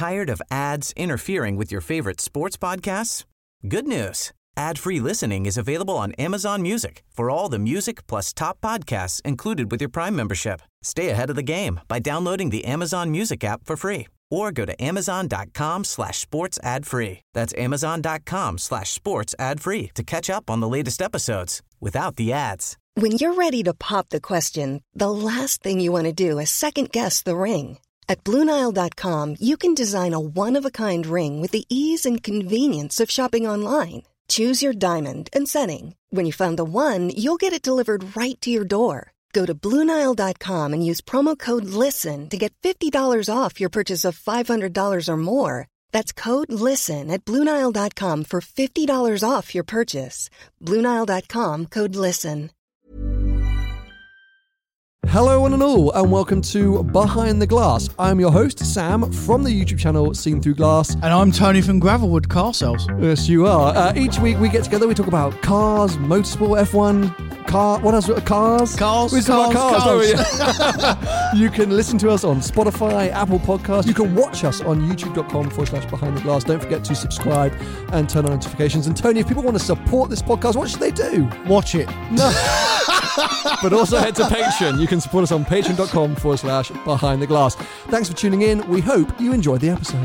Tired of ads interfering with your favorite sports podcasts? Good news. Ad-free listening is available on Amazon Music for all the music plus top podcasts included with your Prime membership. Stay ahead of the game by downloading the Amazon Music app for free or go to amazon.com/sports ad free. That's amazon.com/sports ad free to catch up on the latest episodes without the ads. When you're ready to pop the question, the last thing you want to do is second-guess the ring. At BlueNile.com, you can design a one-of-a-kind ring with the ease and convenience of shopping online. Choose your diamond and setting. When you find the one, you'll get it delivered right to your door. Go to BlueNile.com and use promo code LISTEN to get $50 off your purchase of $500 or more. That's code LISTEN at BlueNile.com for $50 off your purchase. BlueNile.com, code LISTEN. Hello one and all, and welcome to Behind the Glass. I'm your host, Sam, from the YouTube channel Seen Through Glass. And I'm Tony from Gravelwood Car Sales. Yes, you are. Each week we get together, we talk about cars, motorsport, F1, what else? Cars. We talk about cars. You can listen to us on Spotify, Apple Podcasts. You can watch us on youtube.com/Behind the Glass. Don't forget to subscribe and turn on notifications. And Tony, if people want to support this podcast, what should they do? Watch it. No. But also head to Patreon. You can support us on patreon.com/Behind the Glass. Thanks for tuning in. We hope you enjoyed the episode.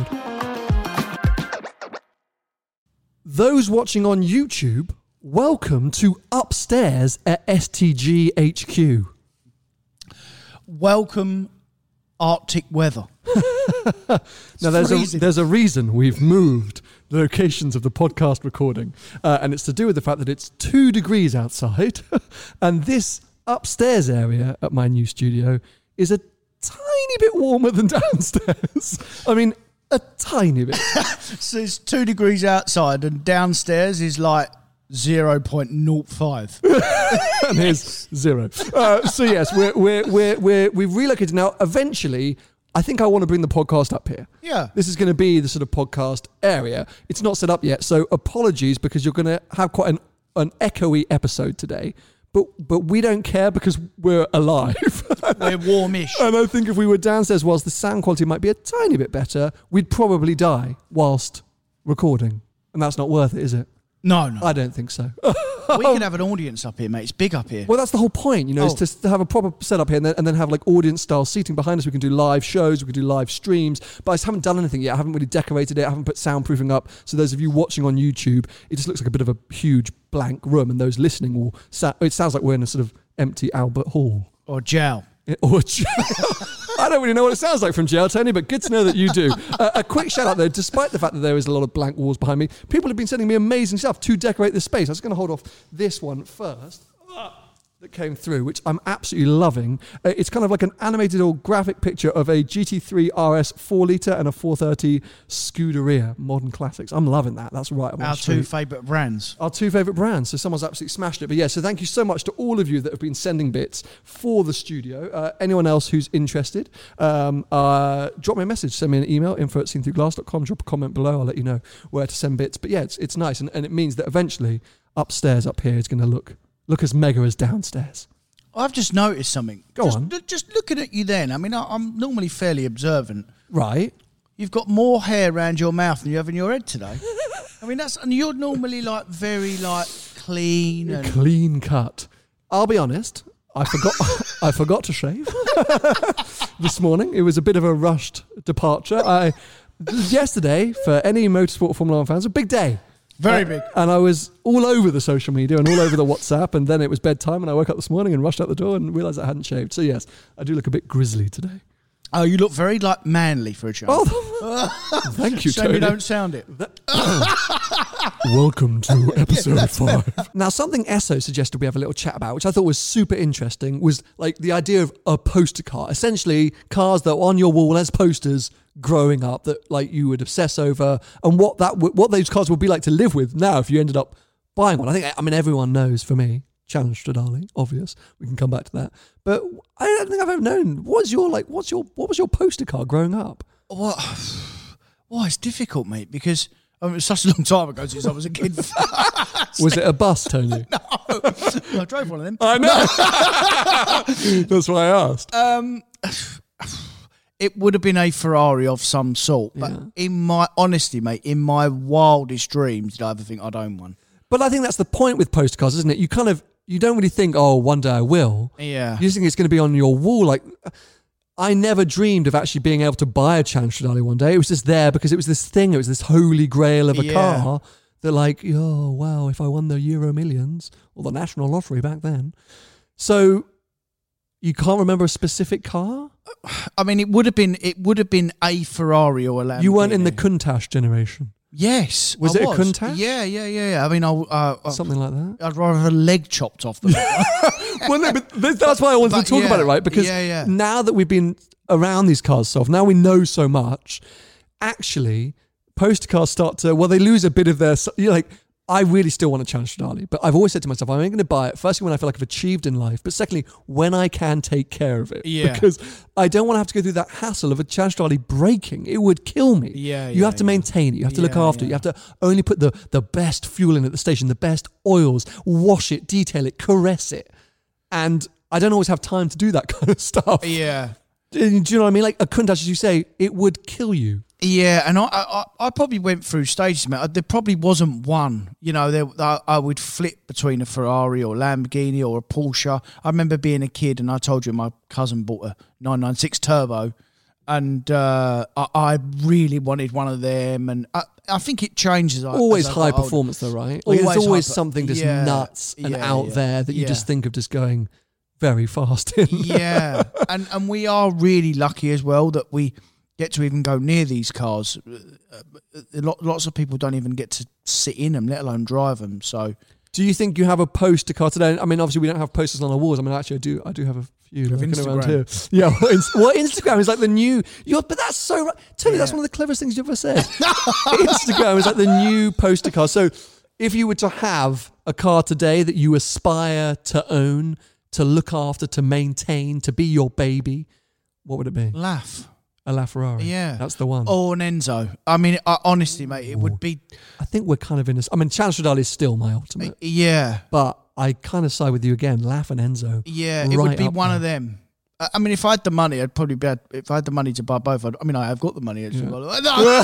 Those watching on YouTube, welcome to Upstairs at STG HQ. Welcome, Arctic weather. Now, there's a reason we've moved the locations of the podcast recording, and it's to do with the fact that it's 2 degrees outside, and this upstairs area at my new studio is a tiny bit warmer than downstairs. I mean, a tiny bit. So it's 2 degrees outside, and downstairs is like 0.05. And here's 0. So yes, we've relocated now. Eventually, I think I want to bring the podcast up here. Yeah. This is going to be the sort of podcast area. It's not set up yet, so apologies because you're going to have quite an echoey episode today. But we don't care because we're alive. We're warmish. And I think if we were downstairs, whilst the sound quality might be a tiny bit better, we'd probably die whilst recording. And that's not worth it, is it? No. I don't think so. We could have an audience up here, mate. It's big up here. Well, that's the whole point, is to have a proper setup here and then have like audience-style seating behind us. We can do live shows, we can do live streams, but I just haven't done anything yet. I haven't really decorated it. I haven't put soundproofing up. So those of you watching on YouTube, it just looks like a bit of a huge blank room, and those listening will... it sounds like we're in a sort of empty Albert Hall. Or jail. Or jail. I don't really know what it sounds like from jail, Tony, but good to know that you do. A quick shout out though, despite the fact that there is a lot of blank walls behind me, people have been sending me amazing stuff to decorate this space. I was going to hold off this one first. That came through, which I'm absolutely loving. It's kind of like an animated or graphic picture of a GT3 RS 4-litre and a 430 Scuderia, modern classics. I'm loving that. That's right. Our 2 favourite brands. Our 2 favourite brands. So someone's absolutely smashed it. But yeah, so thank you so much to all of you that have been sending bits for the studio. Anyone else who's interested, drop me a message. Send me an email, info@seenthroughglass.com. Drop a comment below. I'll let you know where to send bits. But yeah, it's nice. And it means that eventually upstairs up here is going to look as mega as downstairs. I've just noticed something. Go on. Just looking at you then, I mean, I'm normally fairly observant. Right. You've got more hair around your mouth than you have in your head today. I mean, and you're normally like very like clean. And clean cut. I'll be honest, I forgot to shave this morning. It was a bit of a rushed departure. Yesterday, for any motorsport Formula 1 fans, a big day. Very big. And I was all over the social media and all over the WhatsApp, and then it was bedtime, and I woke up this morning and rushed out the door and realised I hadn't shaved. So yes, I do look a bit grizzly today. Oh, you look very like manly for a child. Oh, thank you, Shame Tony. you don't sound it. Welcome to episode 5. Now, something Esso suggested we have a little chat about, which I thought was super interesting, was like the idea of a poster car. Essentially, cars that are on your wall as posters growing up that like you would obsess over, and what those cars would be like to live with now if you ended up buying one. I mean, everyone knows for me, Challenge Stradale, obvious. We can come back to that. But I don't think I've ever known. What was your poster car growing up? Well, it's difficult, mate, because it was such a long time ago since I was a kid. Was it a bus, Tony? No. I drove one of them. I know. That's why I asked. it would have been a Ferrari of some sort. But in my honesty, mate, in my wildest dreams, did I ever think I'd own one? But I think that's the point with poster cars, isn't it? You don't really think, oh, one day I will. Yeah. You just think it's going to be on your wall. Like, I never dreamed of actually being able to buy a Cian Stradale one day. It was just there because it was this thing. It was this holy grail of a car that, like, oh, wow, if I won the Euro Millions or the National Lottery back then. So you can't remember a specific car? I mean, it would have been a Ferrari or a Lamborghini. You weren't in the Countach generation. Yes. Was it a Countach? Yeah. I mean, something like that. I'd rather have a leg chopped off them. Well, no, but that's why I wanted to talk about it, right? Because now that we've been around these cars so often, now we know so much, actually, poster cars start to, they lose a bit of their, I really still want a Cian Stradale, but I've always said to myself, I'm only going to buy it, firstly, when I feel like I've achieved in life, but secondly, when I can take care of it. Yeah. Because I don't want to have to go through that hassle of a Cian Stradale breaking. It would kill me. You have to maintain it. You have to look after it. You have to only put the best fuel in at the station, the best oils, wash it, detail it, caress it. And I don't always have time to do that kind of stuff. Yeah. Do you know what I mean? Like a Countach, as you say, it would kill you. Yeah, and I probably went through stages, mate. There probably wasn't one. I would flip between a Ferrari or Lamborghini or a Porsche. I remember being a kid, and I told you my cousin bought a 996 Turbo, and I really wanted one of them. And I think it changes. Always high performance, though, right? There's always something just nuts and out there that you just think of just going very fast in. Yeah, and we are really lucky as well that we get to even go near these cars. Lots of people don't even get to sit in them, let alone drive them. So, do you think you have a poster car today? I mean, obviously we don't have posters on our walls. I mean, actually, I do have a few looking around here. Yeah, Instagram is like the new. But that's so right. Tony, that's one of the cleverest things you've ever said. Instagram is like the new poster car. So, if you were to have a car today that you aspire to own, to look after, to maintain, to be your baby, what would it be? A LaFerrari. Yeah. That's the one. Or an Enzo. I mean, honestly, mate, it would be... I think we're kind of in a... I mean, Cian Stradale is still my ultimate. Yeah. But I kind of side with you again. Laf and Enzo. Yeah, it would be one of them. I mean, if I had the money, I'd probably be... If I had the money to buy both, I have got the money. Actually. Yeah.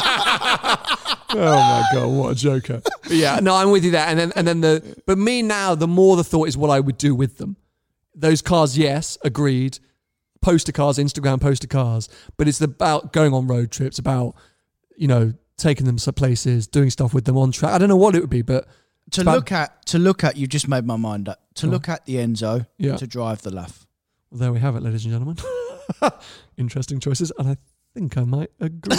Oh my God, what a joker. But yeah, no, I'm with you there. And then but me now, the more the thought is what I would do with them. Those cars, yes, agreed. Poster cars, Instagram poster cars, but it's about going on road trips, about, taking them some places, doing stuff with them on track. I don't know what it would be, but to look at, you just made my mind up. To look at the Enzo, to drive the Laf. Well, there we have it, ladies and gentlemen. Interesting choices, and I think I might agree.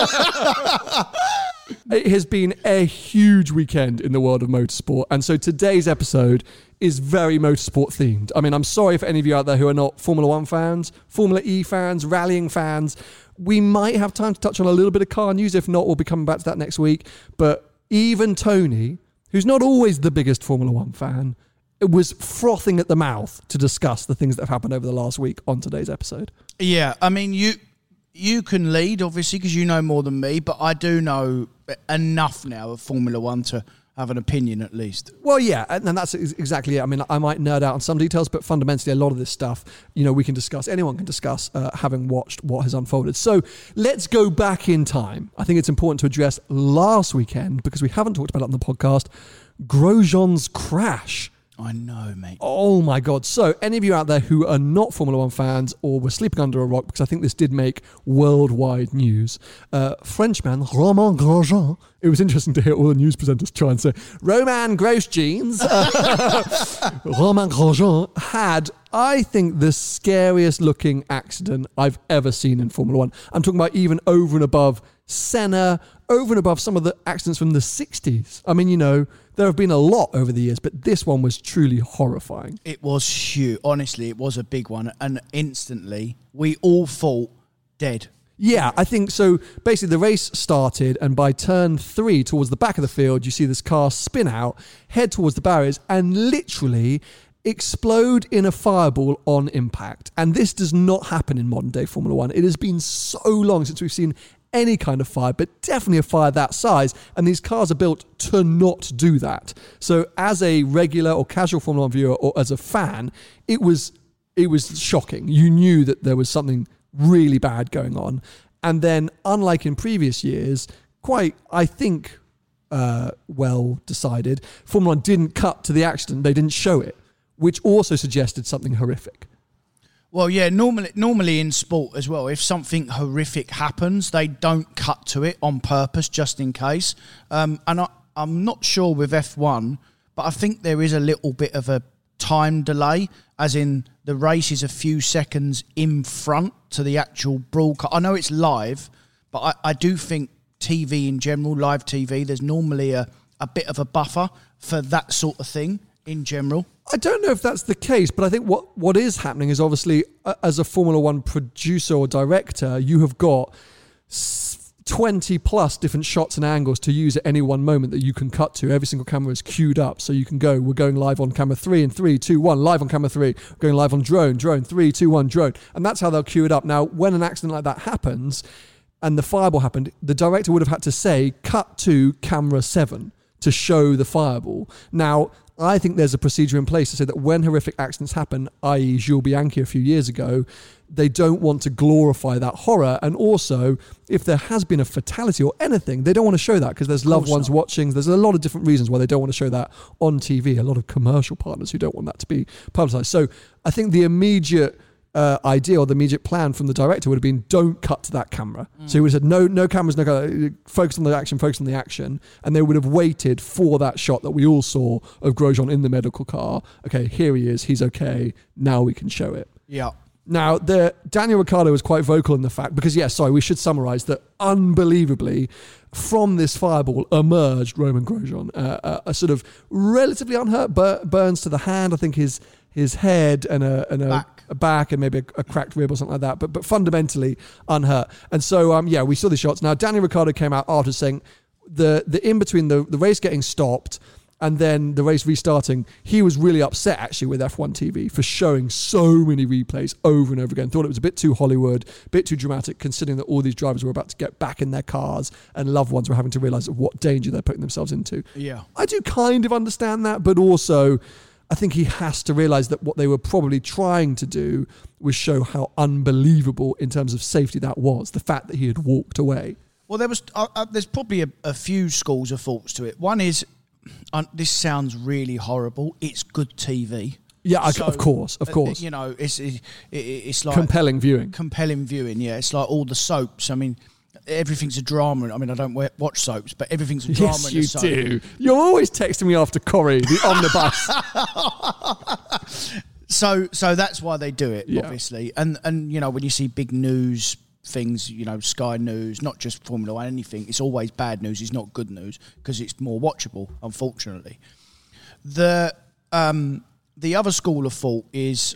It has been a huge weekend in the world of motorsport, and so today's episode is very motorsport themed. I mean, I'm sorry for any of you out there who are not Formula One fans, Formula E fans, rallying fans. We might have time to touch on a little bit of car news. If not, we'll be coming back to that next week. But even Tony, who's not always the biggest Formula One fan, was frothing at the mouth to discuss the things that have happened over the last week on today's episode. Yeah, I mean, you can lead, obviously, because you know more than me, but I do know enough now of Formula One to have an opinion at least. Well, yeah, and that's exactly it. I mean, I might nerd out on some details, but fundamentally a lot of this stuff, we can discuss, anyone can discuss, having watched what has unfolded. So let's go back in time. I think it's important to address last weekend, because we haven't talked about it on the podcast, Grosjean's crash. I know, mate. Oh my God. So any of you out there who are not Formula One fans or were sleeping under a rock, because I think this did make worldwide news, Frenchman Romain Grosjean, it was interesting to hear all the news presenters try and say, Romain Grosjeans. Romain Grosjean had, I think, the scariest looking accident I've ever seen in Formula One. I'm talking about even over and above Senna, over and above some of the accidents from the 60s. I mean, there have been a lot over the years, but this one was truly horrifying. It was huge. Honestly, it was a big one. And instantly, we all thought dead. Yeah, I think so. Basically, the race started, and by turn 3 towards the back of the field, you see this car spin out, head towards the barriers, and literally explode in a fireball on impact. And this does not happen in modern day Formula One. It has been so long since we've seen any kind of fire, but definitely a fire that size, and these cars are built to not do that. So as a regular or casual Formula One viewer, or as a fan, it was shocking. You knew that there was something really bad going on. And then, unlike in previous years, quite, I think, well decided, Formula One didn't cut to the accident. They didn't show it, which also suggested something horrific. Well, yeah, normally in sport as well, if something horrific happens, they don't cut to it on purpose just in case. And I'm not sure with F1, but I think there is a little bit of a time delay, as in the race is a few seconds in front to the actual broadcast. I know it's live, but I do think TV in general, live TV, there's normally a bit of a buffer for that sort of thing in general. I don't know if that's the case, but I think what is happening is obviously as a Formula One producer or director, you have got 20 plus different shots and angles to use at any one moment that you can cut to. Every single camera is queued up, so you can go, we're going live on camera 3 in 3, 2, 1, live on camera 3, going live on drone, 3, 2, 1, drone. And that's how they'll queue it up. Now, when an accident like that happens and the fireball happened, the director would have had to say, cut to camera 7 to show the fireball. Now, I think there's a procedure in place to say that when horrific accidents happen, i.e. Jules Bianchi a few years ago, they don't want to glorify that horror. And also, if there has been a fatality or anything, they don't want to show that because there's loved ones watching. There's a lot of different reasons why they don't want to show that on TV. A lot of commercial partners who don't want that to be publicized. So I think the immediate idea or the immediate plan from the director would have been, don't cut to that camera. So he would have said, no cameras, no camera, focus on the action. And they would have waited for that shot that we all saw of Grosjean in the medical car. Okay, here he is, he's okay, now we can show it. Yeah. Now, Daniel Ricciardo was quite vocal in the fact, because we should summarise that unbelievably, from this fireball emerged Romain Grosjean, a sort of relatively unhurt, burns to the hand, I think his head and a back and maybe a cracked rib or something like that, but fundamentally unhurt. And so, we saw the shots. Now, Daniel Ricciardo came out after saying the in between the race getting stopped and then the race restarting, he was really upset actually with F1 TV for showing so many replays over and over again. Thought it was a bit too Hollywood, a bit too dramatic, considering that all these drivers were about to get back in their cars and loved ones were having to realise what danger they're putting themselves into. Yeah, I do kind of understand that, but also I think he has to realise that what they were probably trying to do was show how unbelievable in terms of safety that was, the fact that he had walked away. Well, there's probably a few schools of thoughts to it. One is, this sounds really horrible, it's good TV. Yeah, so, of course. You know, it's like... Compelling viewing, yeah. It's like all the soaps. I mean, everything's a drama. I mean, I don't watch soaps, but everything's a drama in a soap. Yes, you do. You're always texting me after Corrie, the omnibus. So that's why they do it, obviously. And you know, when you see big news things, you know, Sky News, not just Formula One, anything, it's always bad news. It's not good news because it's more watchable, unfortunately. The other school of thought is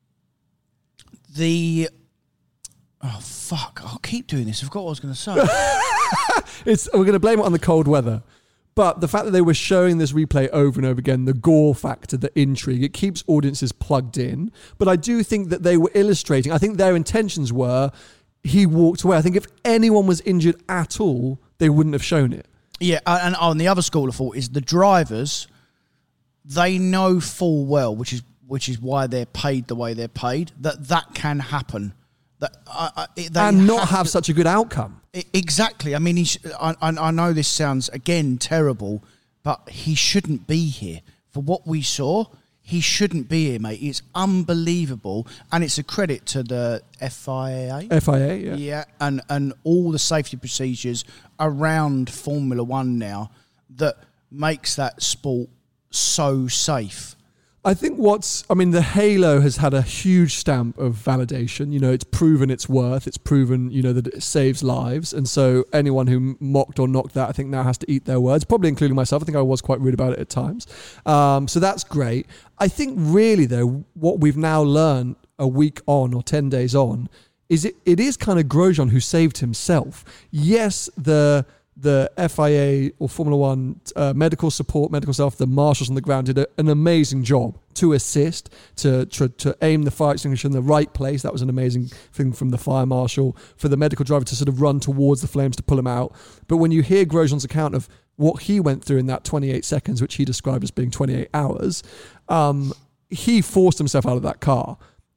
the... Oh, fuck. I'll keep doing this. I forgot what I was going to say. We're going to blame it on the cold weather. But the fact that they were showing this replay over and over again, the gore factor, the intrigue, it keeps audiences plugged in. But I do think that they were illustrating, I think their intentions were, he walked away. I think if anyone was injured at all, they wouldn't have shown it. Yeah, and on the other school of thought is the drivers, they know full well, which is why they're paid the way they're paid, that can happen. And not have such a good outcome. Exactly. I mean, I know this sounds, again, terrible, but he shouldn't be here. For what we saw, he shouldn't be here, mate. It's unbelievable. And it's a credit to the FIA. FIA, yeah. Yeah, and all the safety procedures around Formula One now that makes that sport so safe. I think the Halo has had a huge stamp of validation. You know, it's proven its worth. It's proven, you know, that it saves lives. And so anyone who mocked or knocked that, I think now has to eat their words, probably including myself. I think I was quite rude about it at times. So that's great. I think really, though, what we've now learned a week on or 10 days on is it is kind of Grosjean who saved himself. Yes, the FIA or Formula One medical support, medical staff, the marshals on the ground did an amazing job to assist, to aim the fire extinguisher in the right place. That was an amazing thing from the fire marshal, for the medical driver to sort of run towards the flames to pull him out. But when you hear Grosjean's account of what he went through in that 28 seconds, which he described as being 28 hours, he forced himself out of that car.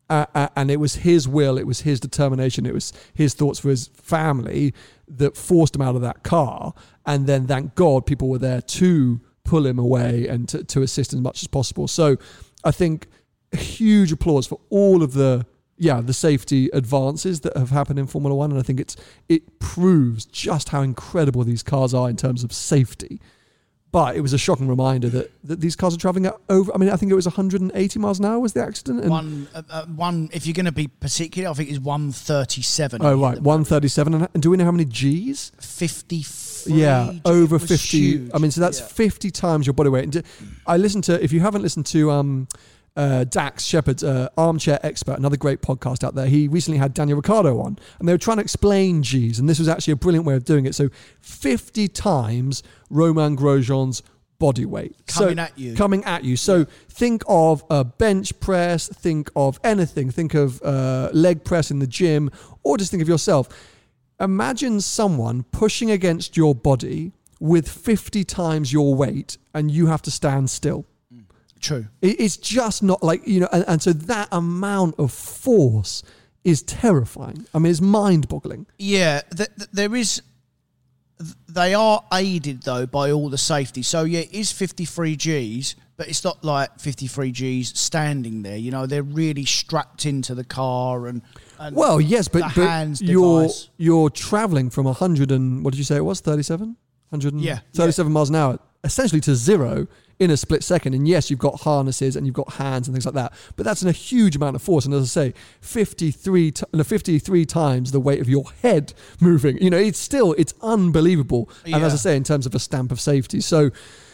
And it was his will, it was his determination, it was his thoughts for his family that forced him out of that car. And then, thank God, people were there to pull him away and to assist as much as possible. So I think a huge applause for all of the safety advances that have happened in Formula One. And I think it proves just how incredible these cars are in terms of safety. But it was a shocking reminder that these cars are travelling at over, I mean, I think it was 180 miles an hour was the accident. And one, if you're going to be particular, I think it's 137. Oh, right, 137. And do we know how many Gs? 53. Yeah, over 50. Huge. I mean, so that's 50 times your body weight. And I listened to, if you haven't listened to Dax Shepard's Armchair Expert, another great podcast out there. He recently had Daniel Ricciardo on, and they were trying to explain Gs, and this was actually a brilliant way of doing it. So 50 times Romain Grosjean's body weight. Coming at you. So think of a bench press, think of anything, think of leg press in the gym, or just think of yourself. Imagine someone pushing against your body with 50 times your weight, and you have to stand still. True. It's just not like, and so that amount of force is terrifying. I mean, it's mind-boggling. Yeah, there is. They are aided, though, by all the safety. So, yeah, it is 53 Gs, but it's not like 53 Gs standing there. They're really strapped into the car and well, yes, but hands you're travelling from 100 and, what did you say it was, 37? 137 miles an hour, essentially to zero in a split second. And yes, you've got harnesses and you've got hands and things like that, but that's a huge amount of force. And as I say, 53 times the weight of your head moving, it's unbelievable. Yeah. And as I say, in terms of a stamp of safety. So,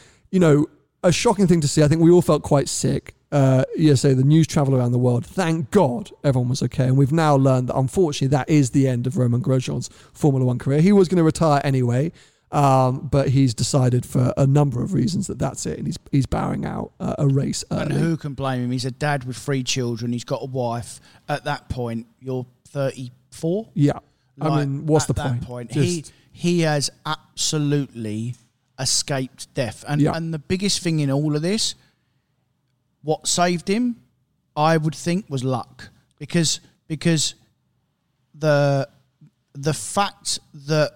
a shocking thing to see. I think we all felt quite sick. The news traveled around the world. Thank God everyone was okay. And we've now learned that unfortunately that is the end of Romain Grosjean's Formula One career. He was going to retire anyway. But he's decided for a number of reasons that's it, and he's bowing out a race early. And who can blame him? He's a dad with 3 children. He's got a wife. At that point, you're 34. Yeah, I mean, what's the point? At that point, he has absolutely escaped death. And the biggest thing in all of this, what saved him, I would think, was luck, because the fact that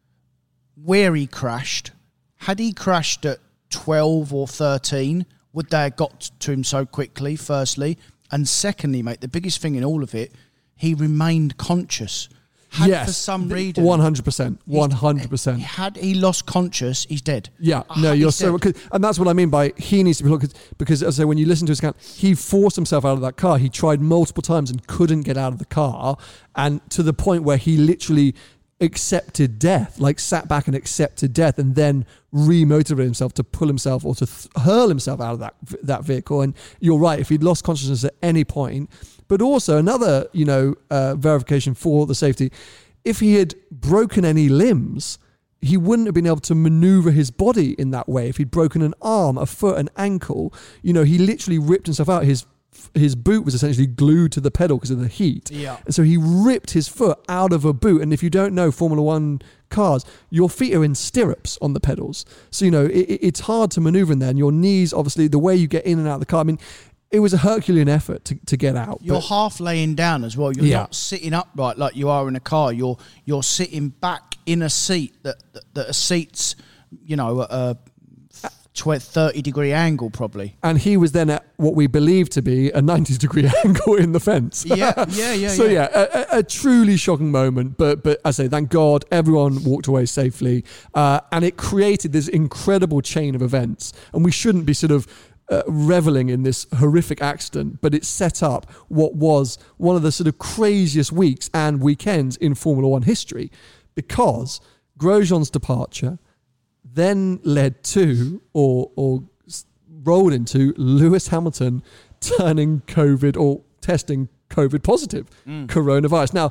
where he crashed, had he crashed at 12 or 13, would they have got to him so quickly, firstly? And secondly, mate, the biggest thing in all of it, he remained conscious. For some reason. 100%. 100%. Had he lost conscious, he's dead. Yeah, no, you're so... And that's what I mean by he needs to be looked at, because as I say, when you listen to his account, he forced himself out of that car. He tried multiple times and couldn't get out of the car, and to the point where he literally accepted death, like sat back and accepted death, and then remotivated himself to pull himself or to hurl himself out of that vehicle. And you're right, if he'd lost consciousness at any point. But also another, verification for the safety, if he had broken any limbs, he wouldn't have been able to maneuver his body in that way. If he'd broken an arm, a foot, an ankle, he literally ripped himself out. His boot was essentially glued to the pedal because of the heat. Yeah. And so he ripped his foot out of a boot. And if you don't know Formula One cars, your feet are in stirrups on the pedals. So, it's hard to maneuver in there. And your knees, obviously, the way you get in and out of the car, I mean, it was a Herculean effort to get out. You're half laying down as well. You're not sitting upright like you are in a car. You're sitting back in a seat that a seat's, a 30-degree angle probably. And he was then at what we believe to be a 90-degree angle in the fence. Yeah. So a truly shocking moment. But I say, thank God, everyone walked away safely. And it created this incredible chain of events. And we shouldn't be sort of reveling in this horrific accident, but it set up what was one of the sort of craziest weeks and weekends in Formula One history, because Grosjean's departure then led to or rolled into Lewis Hamilton turning COVID or testing COVID positive coronavirus. Now,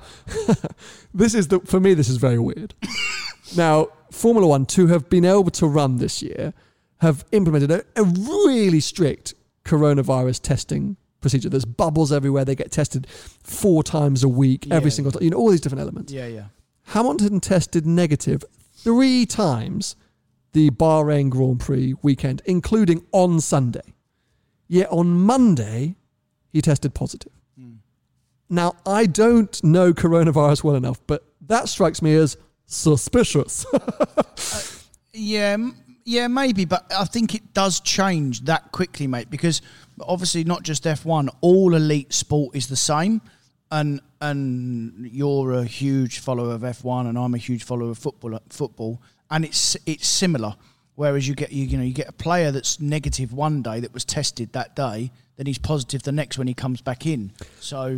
for me, this is very weird. Now, Formula One, to have been able to run this year, have implemented a really strict coronavirus testing procedure. There's bubbles everywhere. They get tested 4 times a week, every single time. All these different elements. Yeah. Hamilton tested negative 3 times the Bahrain Grand Prix weekend, including on Sunday. Yet on Monday, he tested positive. Now, I don't know coronavirus well enough, but that strikes me as suspicious. Yeah, maybe, but I think it does change that quickly, mate, because obviously not just F1, all elite sport is the same, and you're a huge follower of F1 and I'm a huge follower of football, and it's similar. Whereas you get a player that's negative one day that was tested that day, then he's positive the next when he comes back in. So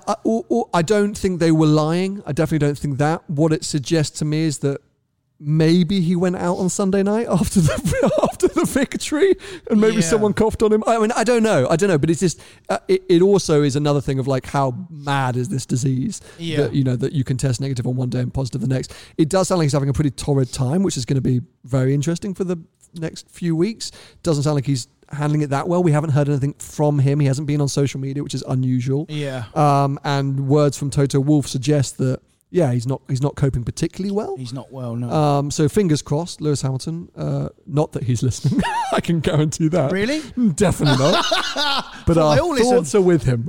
I don't think they were lying. I definitely don't think that. What it suggests to me is that maybe he went out on Sunday night after the victory, and maybe someone coughed on him. I mean, I don't know, but it's just it also is another thing of like how mad is this disease that that you can test negative on one day and positive the next. It does sound like he's having a pretty torrid time, which is going to be very interesting for the next few weeks. Doesn't sound like he's handling it that well. We haven't heard anything from him. He hasn't been on social media, which is unusual. And words from Toto Wolff suggest that he's not coping particularly well. He's not well, no. So fingers crossed, Lewis Hamilton. Not that he's listening. I can guarantee that. Really? Definitely not. But our thoughts are with him.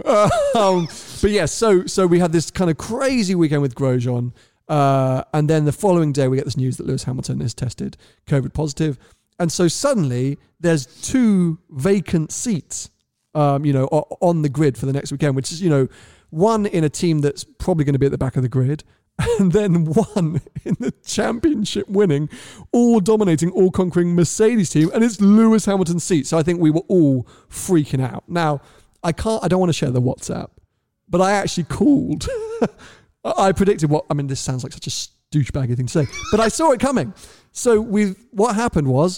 But yeah, so we had this kind of crazy weekend with Grosjean. And then the following day, we get this news that Lewis Hamilton is tested COVID positive. And so suddenly there's 2 vacant seats, on the grid for the next weekend, which is, one in a team that's probably going to be at the back of the grid, and then one in the championship winning, all dominating, all conquering Mercedes team, and it's Lewis Hamilton's seat. So I think we were all freaking out. Now, I don't want to share the WhatsApp, but I actually called. I predicted this sounds like such a douchebaggy thing to say, but I saw it coming. So what happened was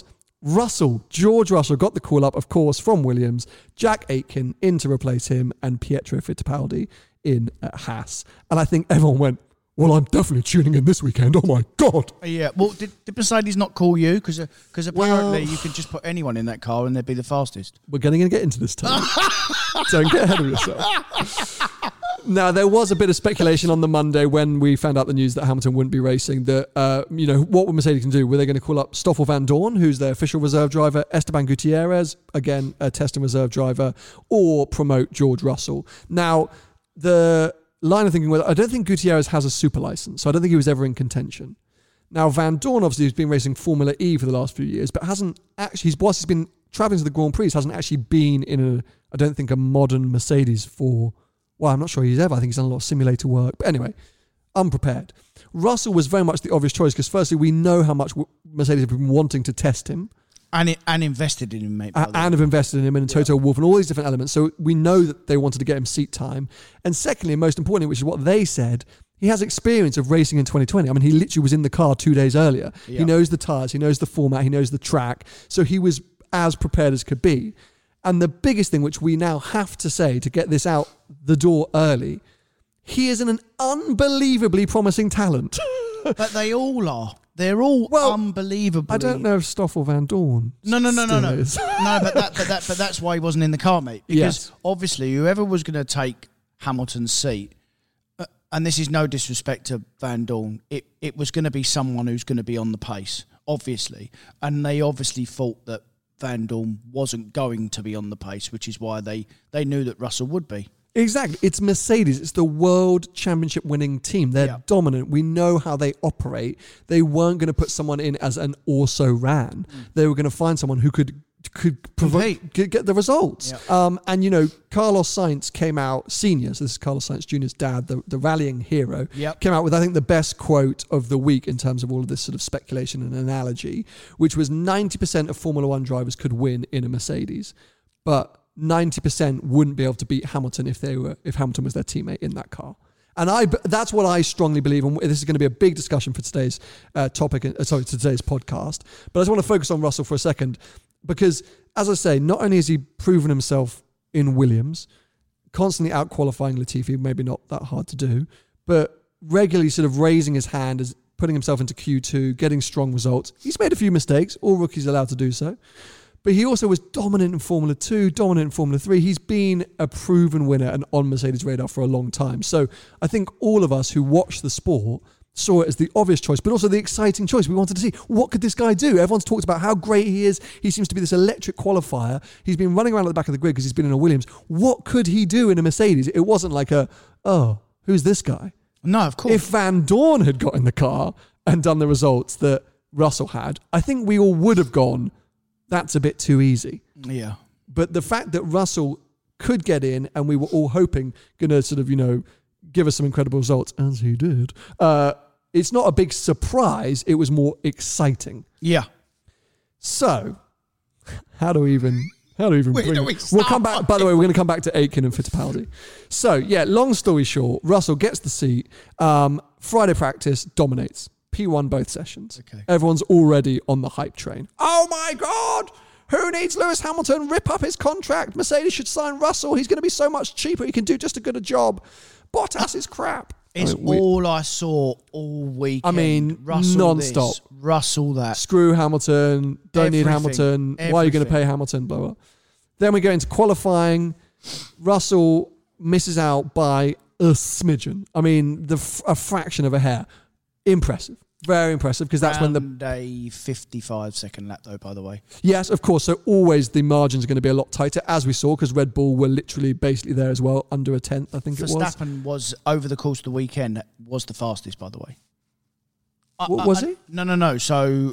George Russell got the call up, of course, from Williams, Jack Aitken in to replace him, and Pietro Fittipaldi in at Haas. And I think everyone went, well, I'm definitely tuning in this weekend. Oh my God. Yeah. Well, did Mercedes not call you? Because apparently you could just put anyone in that car and they'd be the fastest. We're going to get into this time. Don't get ahead of yourself. Now, there was a bit of speculation on the Monday when we found out the news that Hamilton wouldn't be racing that, what would Mercedes can do? Were they going to call up Stoffel Van Dorn, who's their official reserve driver, Esteban Gutierrez, again, a test and reserve driver, or promote George Russell? Now, the line of thinking was, I don't think Gutierrez has a super license, so I don't think he was ever in contention. Now, Van Dorn, obviously, has been racing Formula E for the last few years, but hasn't actually, whilst he's been travelling to the Grand Prix, hasn't actually been in a modern Mercedes for... Well, I'm not sure he's ever. I think he's done a lot of simulator work. But anyway, unprepared. Russell was very much the obvious choice because firstly, we know how much Mercedes have been wanting to test him. And invested in him, mate. And have invested in him and Toto Wolff and all these different elements. So we know that they wanted to get him seat time. And secondly, and most importantly, which is what they said, he has experience of racing in 2020. I mean, he literally was in the car 2 days earlier. Yeah. He knows the tyres, he knows the format, he knows the track. So he was as prepared as could be. And the biggest thing, which we now have to say to get this out the door early, he is an unbelievably promising talent. But they all are. They're all unbelievably. I don't know if Stoffel Van Dorn. No. No, but that's why he wasn't in the car, mate. Because obviously, whoever was going to take Hamilton's seat, and this is no disrespect to Van Dorn, it was going to be someone who's going to be on the pace, obviously, and they obviously thought that Van Dorn wasn't going to be on the pace, which is why they knew that Russell would be. Exactly. It's Mercedes. It's the world championship winning team. They're dominant. We know how they operate. They weren't going to put someone in as an also ran. They were going to find someone who could get the results. Yeah. And Carlos Sainz came out, senior, so this is Carlos Sainz Jr.'s dad, the rallying hero, came out with, I think, the best quote of the week in terms of all of this sort of speculation and analogy, which was 90% of Formula One drivers could win in a Mercedes, but 90% wouldn't be able to beat Hamilton if Hamilton was their teammate in that car. And that's what I strongly believe, and this is going to be a big discussion for today's today's podcast. But I just want to focus on Russell for a second, because, as I say, not only has he proven himself in Williams, constantly out-qualifying Latifi, maybe not that hard to do, but regularly sort of raising his hand, as putting himself into Q2, getting strong results. He's made a few mistakes, all rookies are allowed to do so. But he also was dominant in Formula 2, dominant in Formula 3. He's been a proven winner and on Mercedes' radar for a long time. So I think all of us who watch the sport saw it as the obvious choice, but also the exciting choice. We wanted to see, what could this guy do? Everyone's talked about how great he is. He seems to be this electric qualifier. He's been running around at the back of the grid because he's been in a Williams. What could he do in a Mercedes? It wasn't like who's this guy? No, of course. If Van Dorn had got in the car and done the results that Russell had, I think we all would have gone, that's a bit too easy. Yeah. But the fact that Russell could get in and we were all hoping going to sort of, give us some incredible results, as he did, it's not a big surprise. It was more exciting. Yeah. So, how do we even bring it? We'll come back. By the way, we're going to come back to Aitken and Fittipaldi. So, yeah, long story short, Russell gets the seat. Friday practice dominates. P1 both sessions. Okay. Everyone's already on the hype train. Oh my God! Who needs Lewis Hamilton? Rip up his contract. Mercedes should sign Russell. He's going to be so much cheaper. He can do just as good a job. Bottas is crap. It's all I saw all weekend. I mean, Russell non-stop. This, Russell that. Screw Hamilton. Don't need Everything. Hamilton. Why are you going to pay Hamilton? Blah, blah. Then we go into qualifying. Russell misses out by a smidgen. I mean, a fraction of a hair. Impressive. Very impressive, because that's when a 55-second lap, though, by the way. Yes, of course. So always the margins are going to be a lot tighter, as we saw, because Red Bull were literally basically there as well, under a tenth, I think it was. Verstappen was, over the course of the weekend, was the fastest, by the way. Was he? No. So,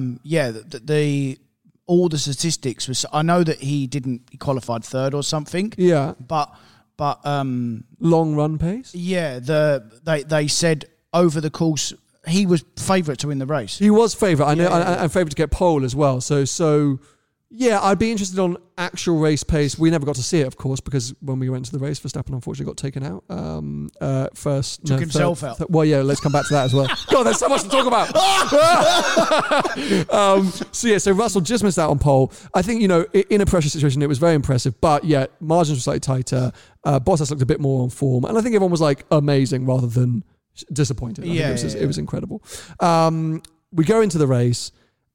all the statistics was. I know that he qualified third or something. Yeah. But long run pace. Yeah. They said over the course. He was favourite to win the race. He was favourite. I know, and favourite to get pole as well. So yeah, I'd be interested on actual race pace. We never got to see it, of course, because when we went to the race, Verstappen unfortunately got taken out. Took himself out. Well, yeah, let's come back to that as well. God, there's so much to talk about. So Russell just missed out on pole. I think, in a pressure situation, it was very impressive. But yeah, margins were slightly tighter. Bottas looked a bit more on form. And I think everyone was like amazing rather than disappointed. It was incredible. We go into the race.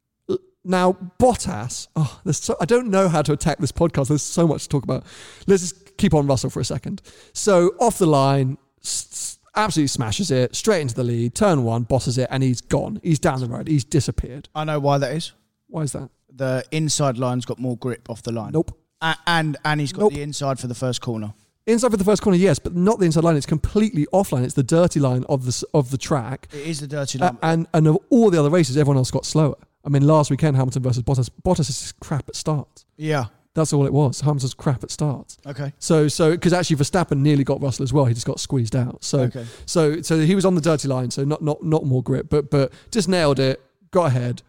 Now, Bottas, I don't know how to attack this podcast. There's so much to talk about. Let's just keep on Russell for a second. So, off the line, absolutely smashes it, straight into the lead, turn one, bosses it, and he's gone. He's down the road. He's disappeared. I know why that is. Why is that? The inside line's got more grip off the line. Nope. And he's got the inside for the first corner. Inside for the first corner, yes, but not the inside line. It's completely offline. It's the dirty line of the track. It is the dirty line. And of all the other races, everyone else got slower. I mean, last weekend, Hamilton versus Bottas. Bottas is crap at starts. Yeah. That's all it was. Hamilton's crap at starts. Okay. So because actually Verstappen nearly got Russell as well. He just got squeezed out. So he was on the dirty line. So not more grip, but just nailed it. Got ahead,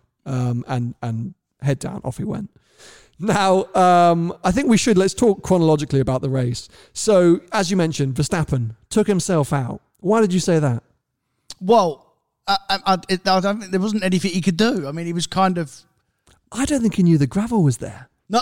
and head down. Off he went. Now, I think let's talk chronologically about the race. So, as you mentioned, Verstappen took himself out. Why did you say that? Well, I don't think there wasn't anything he could do. I mean, he was kind of... I don't think he knew the gravel was there. No,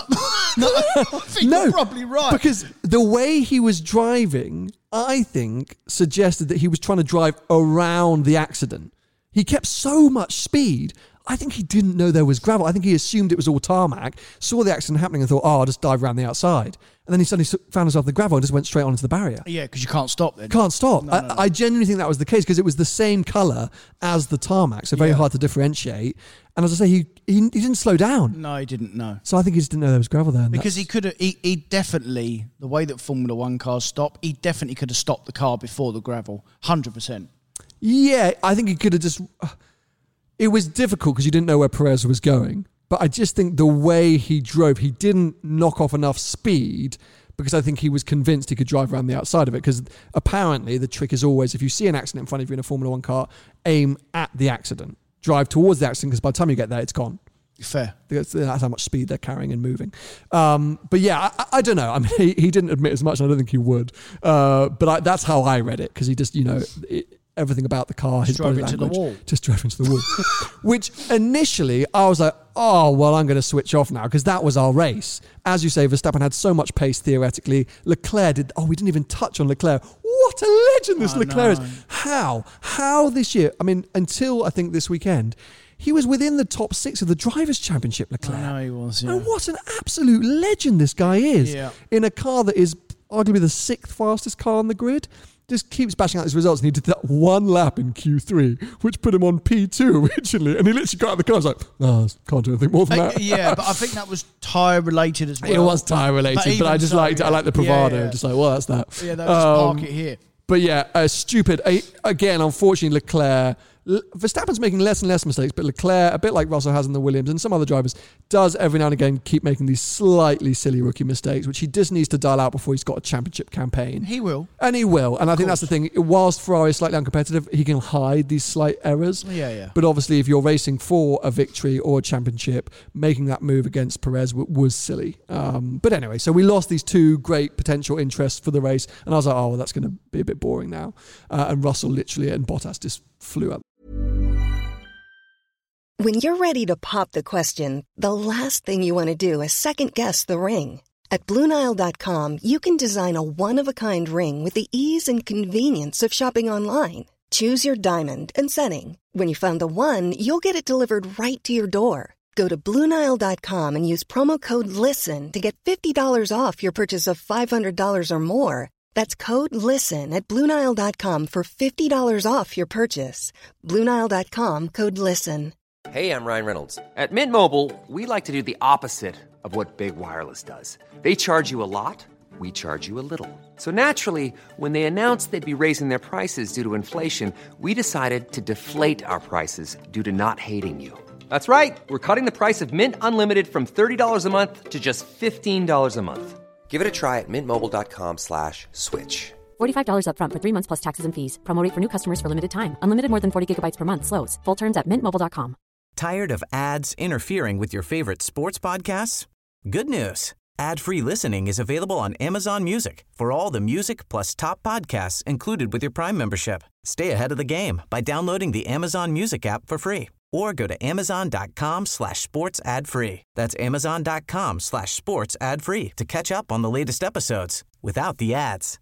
I think you're probably right. Because the way he was driving, I think, suggested that he was trying to drive around the accident. He kept so much speed. I think he didn't know there was gravel. I think he assumed it was all tarmac, saw the accident happening and thought, I'll just dive around the outside. And then he suddenly found himself the gravel and just went straight onto the barrier. Yeah, because you can't stop then. Can't stop. No. I genuinely think that was the case because it was the same colour as the tarmac, so very hard to differentiate. And as I say, he didn't slow down. No, he didn't, no. So I think he just didn't know there was gravel there. Because he could have, he definitely, the way that Formula One cars stop, he definitely could have stopped the car before the gravel. 100%. Yeah, I think he could have just... It was difficult because you didn't know where Perez was going. But I just think the way he drove, he didn't knock off enough speed because I think he was convinced he could drive around the outside of it. Because apparently the trick is always, if you see an accident in front of you in a Formula One car, aim at the accident. Drive towards the accident because by the time you get there, it's gone. Fair. That's how much speed they're carrying and moving. But yeah, I don't know. I mean, he didn't admit as much, and I don't think he would. But that's how I read it because he just, everything about the car, his body language, just drove into the wall. Which initially I was like, oh, well, I'm going to switch off now because that was our race. As you say, Verstappen had so much pace theoretically. Leclerc we didn't even touch on Leclerc. What a legend this Leclerc is. How this year, I mean, until I think this weekend, he was within the top 6 of the Drivers' Championship, Leclerc. I know he was, yeah. And what an absolute legend this guy is. Yeah. In a car that is arguably the 6th fastest car on the grid. just keeps bashing out his results, and he did that one lap in Q3, which put him on P2 originally, and he literally got out of the car and was like, no, can't do anything more than that. Yeah, but I think that was tyre related as well. It was tyre related, but I just liked it. I like the bravado. Just like, well, that's that. Yeah, they'll just park it here. But yeah, stupid. Again, unfortunately, Leclerc... Verstappen's making less and less mistakes, but Leclerc, a bit like Russell has in the Williams and some other drivers, does every now and again keep making these slightly silly rookie mistakes, which he just needs to dial out before he's got a championship campaign. He will. And he will. And I think that's the thing. Whilst Ferrari is slightly uncompetitive, he can hide these slight errors. Yeah. But obviously, if you're racing for a victory or a championship, making that move against Perez was silly. But anyway, so we lost these two great potential interests for the race. And I was like, oh, well, that's going to be a bit boring now. And Russell literally and Bottas just flew out. When you're ready to pop the question, the last thing you want to do is second-guess the ring. At BlueNile.com, you can design a one-of-a-kind ring with the ease and convenience of shopping online. Choose your diamond and setting. When you find the one, you'll get it delivered right to your door. Go to BlueNile.com and use promo code LISTEN to get $50 off your purchase of $500 or more. That's code LISTEN at BlueNile.com for $50 off your purchase. BlueNile.com, code LISTEN. Hey, I'm Ryan Reynolds. At Mint Mobile, we like to do the opposite of what Big Wireless does. They charge you a lot, we charge you a little. So naturally, when they announced they'd be raising their prices due to inflation, we decided to deflate our prices due to not hating you. That's right. We're cutting the price of Mint Unlimited from $30 a month to just $15 a month. Give it a try at mintmobile.com/switch. $45 up front for 3 months plus taxes and fees. Promo rate for new customers for limited time. Unlimited more than 40 gigabytes per month. Slows full terms at mintmobile.com. Tired of ads interfering with your favorite sports podcasts? Good news. Ad-free listening is available on Amazon Music for all the music plus top podcasts included with your Prime membership. Stay ahead of the game by downloading the Amazon Music app for free or go to amazon.com/sports ad free. That's amazon.com/sports ad free to catch up on the latest episodes without the ads.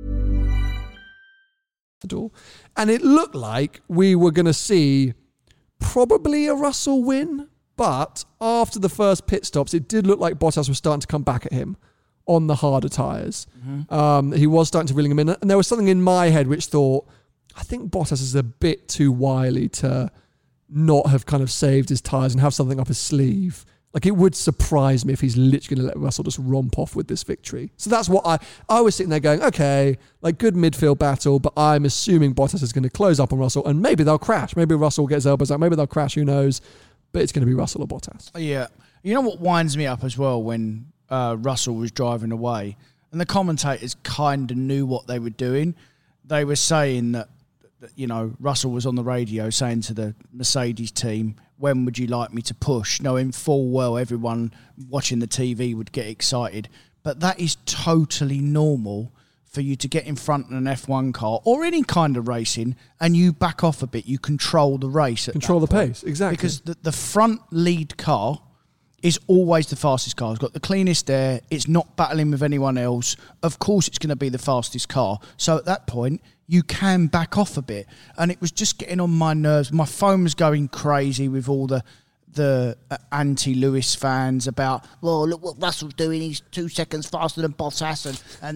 And it looked like we were going to see probably a Russell win, but after the first pit stops, it did look like Bottas was starting to come back at him on the harder tyres. Mm-hmm. He was starting to reel him in, and there was something in my head which thought, I think Bottas is a bit too wily to not have kind of saved his tyres and have something up his sleeve. Like, it would surprise me if he's literally going to let Russell just romp off with this victory. So that's what I was sitting there going, okay, like, good midfield battle, but I'm assuming Bottas is going to close up on Russell, and maybe they'll crash. Maybe Russell will get his elbows out. Maybe they'll crash. Who knows? But it's going to be Russell or Bottas. Yeah. You know what winds me up as well when Russell was driving away, and the commentators kind of knew what they were doing. They were saying that, you know, Russell was on the radio saying to the Mercedes team, when would you like me to push? Knowing full well everyone watching the TV would get excited. But that is totally normal for you to get in front of an F1 car or any kind of racing and you back off a bit. You control the race. Control the pace, exactly. Because the front lead car is always the fastest car. It's got the cleanest air. It's not battling with anyone else. Of course, it's going to be the fastest car. So at that point, you can back off a bit. And it was just getting on my nerves. My phone was going crazy with all the anti-Lewis fans about, well, look what Russell's doing. He's 2 seconds faster than Bottas.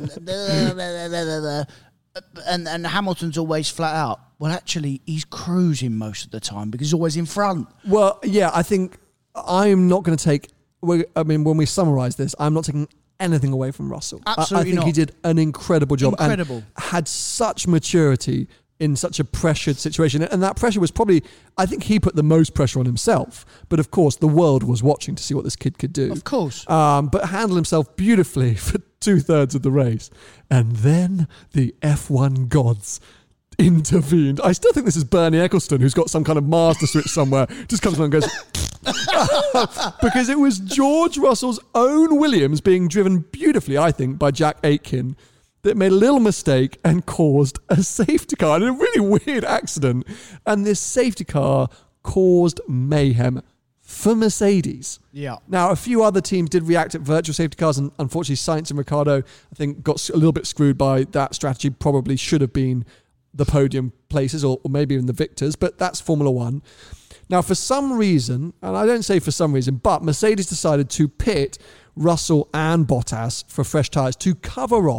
And Hamilton's always flat out. Well, actually, he's cruising most of the time because he's always in front. Well, yeah, I think I'm not going to take... I mean, when we summarise this, I'm not taking anything away from Russell. Absolutely I think he did an incredible job. Incredible. And had such maturity in such a pressured situation. And that pressure was probably... I think he put the most pressure on himself. But of course, the world was watching to see what this kid could do. Of course. But handled himself beautifully for 2/3 of the race. And then the F1 gods intervened. I still think this is Bernie Ecclestone, who's got some kind of master switch somewhere, just comes along and goes... because it was George Russell's own Williams being driven beautifully, I think, by Jack Aitken that made a little mistake and caused a safety car and a really weird accident. And this safety car caused mayhem for Mercedes. Yeah. Now, a few other teams did react at virtual safety cars, and unfortunately Sainz and Ricciardo, I think, got a little bit screwed by that strategy. Probably should have been the podium places or maybe even the victors, but that's Formula One. Now, for some reason, and I don't say for some reason, but Mercedes decided to pit Russell and Bottas for fresh tyres to cover off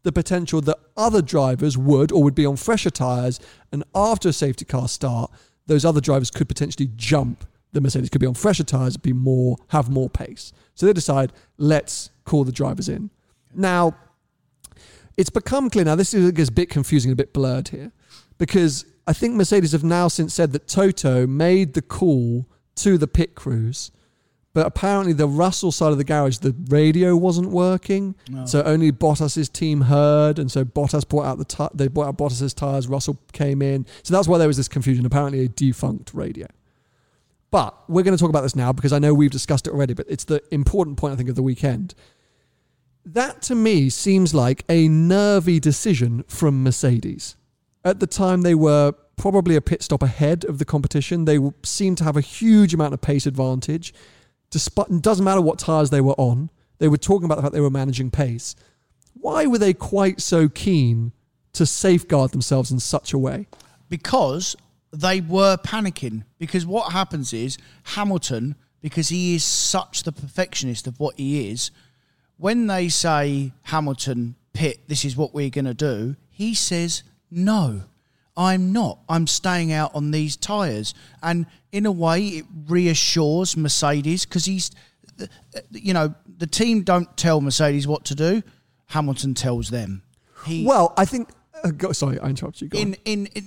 the potential that other drivers would be on fresher tyres, and after a safety car start, those other drivers could potentially jump the Mercedes, could be on fresher tyres, have more pace. So they decide, let's call the drivers in. Now, it's become clear, now this is a bit confusing, a bit blurred here, because I think Mercedes have now since said that Toto made the call to the pit crews, but apparently the Russell side of the garage, the radio wasn't working, so only Bottas's team heard, and so Bottas brought out they brought out Bottas's tyres, Russell came in. So that's why there was this confusion, apparently a defunct radio. But we're going to talk about this now because I know we've discussed it already, but it's the important point, I think, of the weekend. That, to me, seems like a nervy decision from Mercedes. At the time, they were probably a pit stop ahead of the competition. They seemed to have a huge amount of pace advantage. It doesn't matter what tyres they were on. They were talking about the fact they were managing pace. Why were they quite so keen to safeguard themselves in such a way? Because they were panicking. Because what happens is Hamilton, because he is such the perfectionist of what he is, when they say, Hamilton, pit, this is what we're going to do, he says, no, I'm not. I'm staying out on these tyres. And in a way, it reassures Mercedes because the team don't tell Mercedes what to do. Hamilton tells them. I think... sorry, I interrupted you. Go on.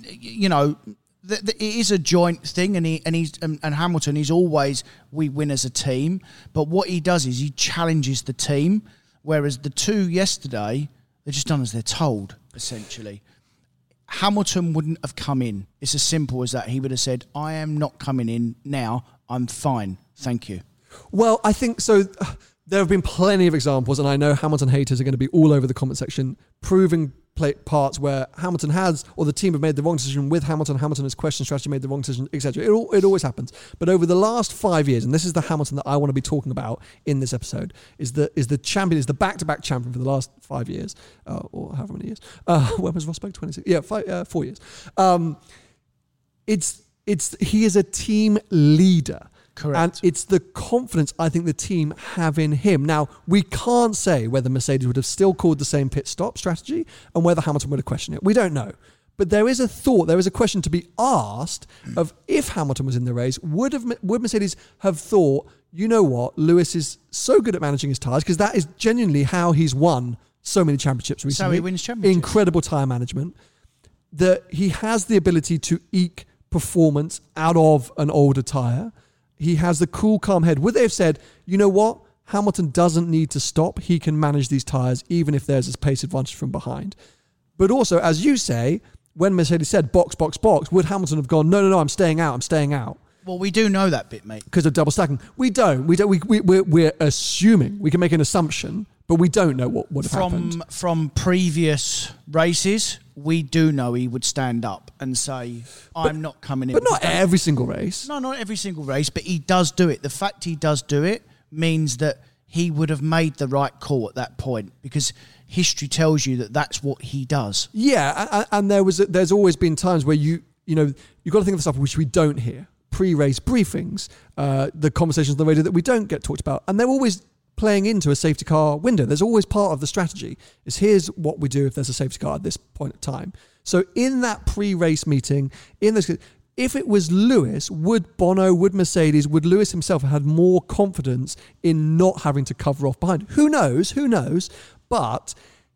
It is a joint thing, and Hamilton is always, we win as a team. But what he does is he challenges the team, whereas the two yesterday, they're just done as they're told, essentially. Hamilton wouldn't have come in. It's as simple as that. He would have said, I am not coming in now. I'm fine. Thank you. Well, I think so. There have been plenty of examples, and I know Hamilton haters are going to be all over the comment section, proving parts where Hamilton has, or the team have made the wrong decision with Hamilton. Hamilton has questioned strategy, made the wrong decision, etc. It always happens. But over the last 5 years, and this is the Hamilton that I want to be talking about in this episode, is the champion, is the back-to-back champion for the last 5 years, or however many years. When was Rosberg? 26? Yeah, 4 years. He is a team leader. Correct. And it's the confidence I think the team have in him. Now, we can't say whether Mercedes would have still called the same pit stop strategy and whether Hamilton would have questioned it. We don't know. But there is a thought, there is a question to be asked of if Hamilton was in the race, would Mercedes have thought, you know what, Lewis is so good at managing his tyres, because that is genuinely how he's won so many championships recently. So he wins championships. Incredible tyre management. That he has the ability to eke performance out of an older tyre. He has the cool, calm head. Would they have said, you know what? Hamilton doesn't need to stop. He can manage these tyres even if there's this pace advantage from behind. But also, as you say, when Mercedes said box, box, box, would Hamilton have gone, no, I'm staying out. Well, we do know that bit, mate. Because of double stacking. We don't. We're assuming. We can make an assumption, but we don't know what would have happened. From previous races, we do know he would stand up and say, I'm not coming in. But not every single race. No, not every single race, but he does do it. The fact he does do it means that he would have made the right call at that point, because history tells you that that's what he does. Yeah, and there's always been times where you've got to think of the stuff which we don't hear. Pre-race briefings, the conversations on the radio that we don't get talked about, and they're always playing into a safety car window. There's always part of the strategy is here's what we do if there's a safety car at this point in time. So in that pre-race meeting, if it was Lewis, would Bono, would Mercedes, would Lewis himself have had more confidence in not having to cover off behind? Who knows? But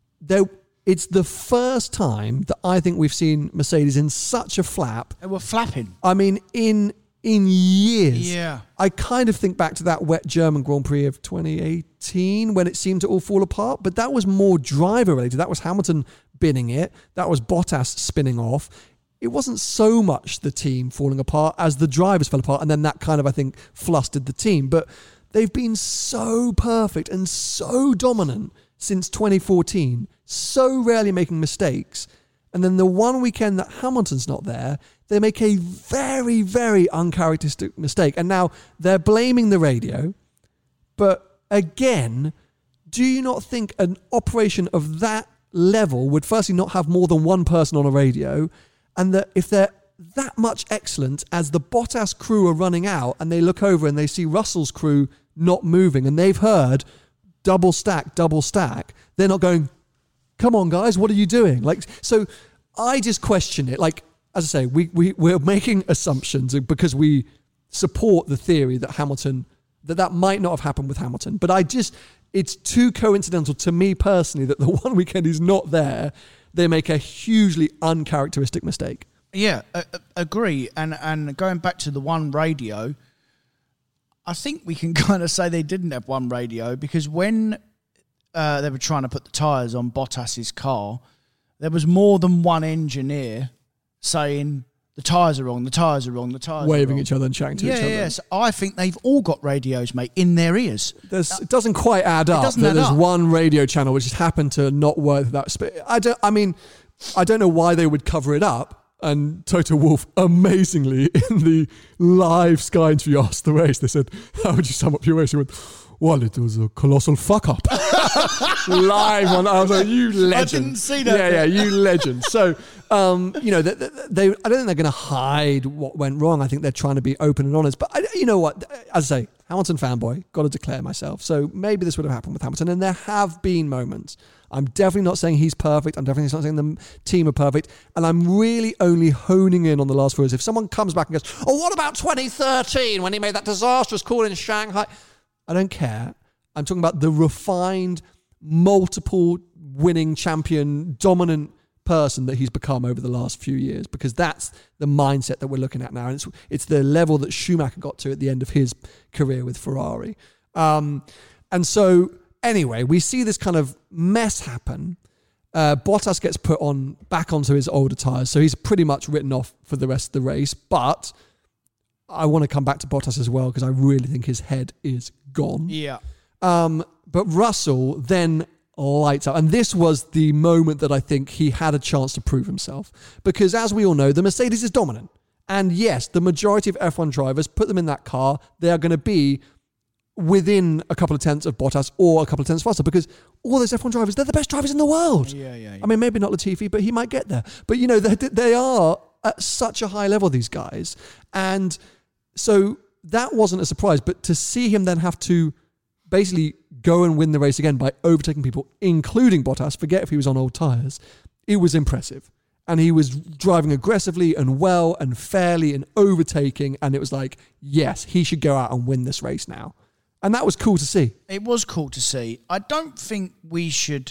it's the first time that I think we've seen Mercedes in such a flap. They were flapping. I mean, in years. Yeah. I kind of think back to that wet German Grand Prix of 2018 when it seemed to all fall apart, but that was more driver related. That was Hamilton binning it. That was Bottas spinning off. It wasn't so much the team falling apart as the drivers fell apart, and then that kind of, I think, flustered the team. But they've been so perfect and so dominant since 2014, so rarely making mistakes. And then the one weekend that Hamilton's not there, they make a very, very uncharacteristic mistake. And now they're blaming the radio. But again, do you not think an operation of that level would firstly not have more than one person on a radio? And that if they're that much excellent as the Bottas crew are running out and they look over and they see Russell's crew not moving and they've heard double stack, they're not going, come on, guys, what are you doing? Like, so I just question it. Like, as I say, we're making assumptions because we support the theory that that might not have happened with Hamilton. But it's too coincidental to me personally that the one weekend he's not there, they make a hugely uncharacteristic mistake. Yeah, agree. And going back to the one radio, I think we can kind of say they didn't have one radio, because when they were trying to put the tyres on Bottas's car, there was more than one engineer saying, the tyres are wrong, the tyres are wrong, the tyres are wrong. Waving each other and chatting to each other. Yes, I think they've all got radios, mate, in their ears. It doesn't quite add up that there's one radio channel which just happened to not work that. I don't know why they would cover it up. And Toto Wolff, amazingly, in the live Sky interview after the race, they said, how would you sum up your race? He went, well, it was a colossal fuck up. Live on, I was like, you legend. I didn't see that. Yeah, you legend. So, I don't think they're going to hide what went wrong. I think they're trying to be open and honest. But you know what? As I say, Hamilton fanboy, got to declare myself. So maybe this would have happened with Hamilton. And there have been moments. I'm definitely not saying he's perfect. I'm definitely not saying the team are perfect. And I'm really only honing in on the last 4 years. If someone comes back and goes, oh, what about 2013 when he made that disastrous call in Shanghai? I don't care. I'm talking about the refined, multiple winning champion, dominant person that he's become over the last few years, because that's the mindset that we're looking at now. And it's the level that Schumacher got to at the end of his career with Ferrari. And so anyway, we see this kind of mess happen. Bottas gets put back onto his older tyres, so he's pretty much written off for the rest of the race. But I want to come back to Bottas as well, because I really think his head is gone. Yeah. But Russell then lights up. And this was the moment that I think he had a chance to prove himself. Because as we all know, the Mercedes is dominant. And yes, the majority of F1 drivers, put them in that car, they are going to be within a couple of tenths of Bottas or a couple of tenths faster, because all those F1 drivers, they're the best drivers in the world. Yeah. I mean, maybe not Latifi, but he might get there. But, they are at such a high level, these guys. And so that wasn't a surprise. But to see him then have to basically go and win the race again by overtaking people, including Bottas, forget if he was on old tyres, it was impressive. And he was driving aggressively and well and fairly and overtaking. And it was like, yes, he should go out and win this race now. And that was cool to see. It was cool to see. I don't think we should...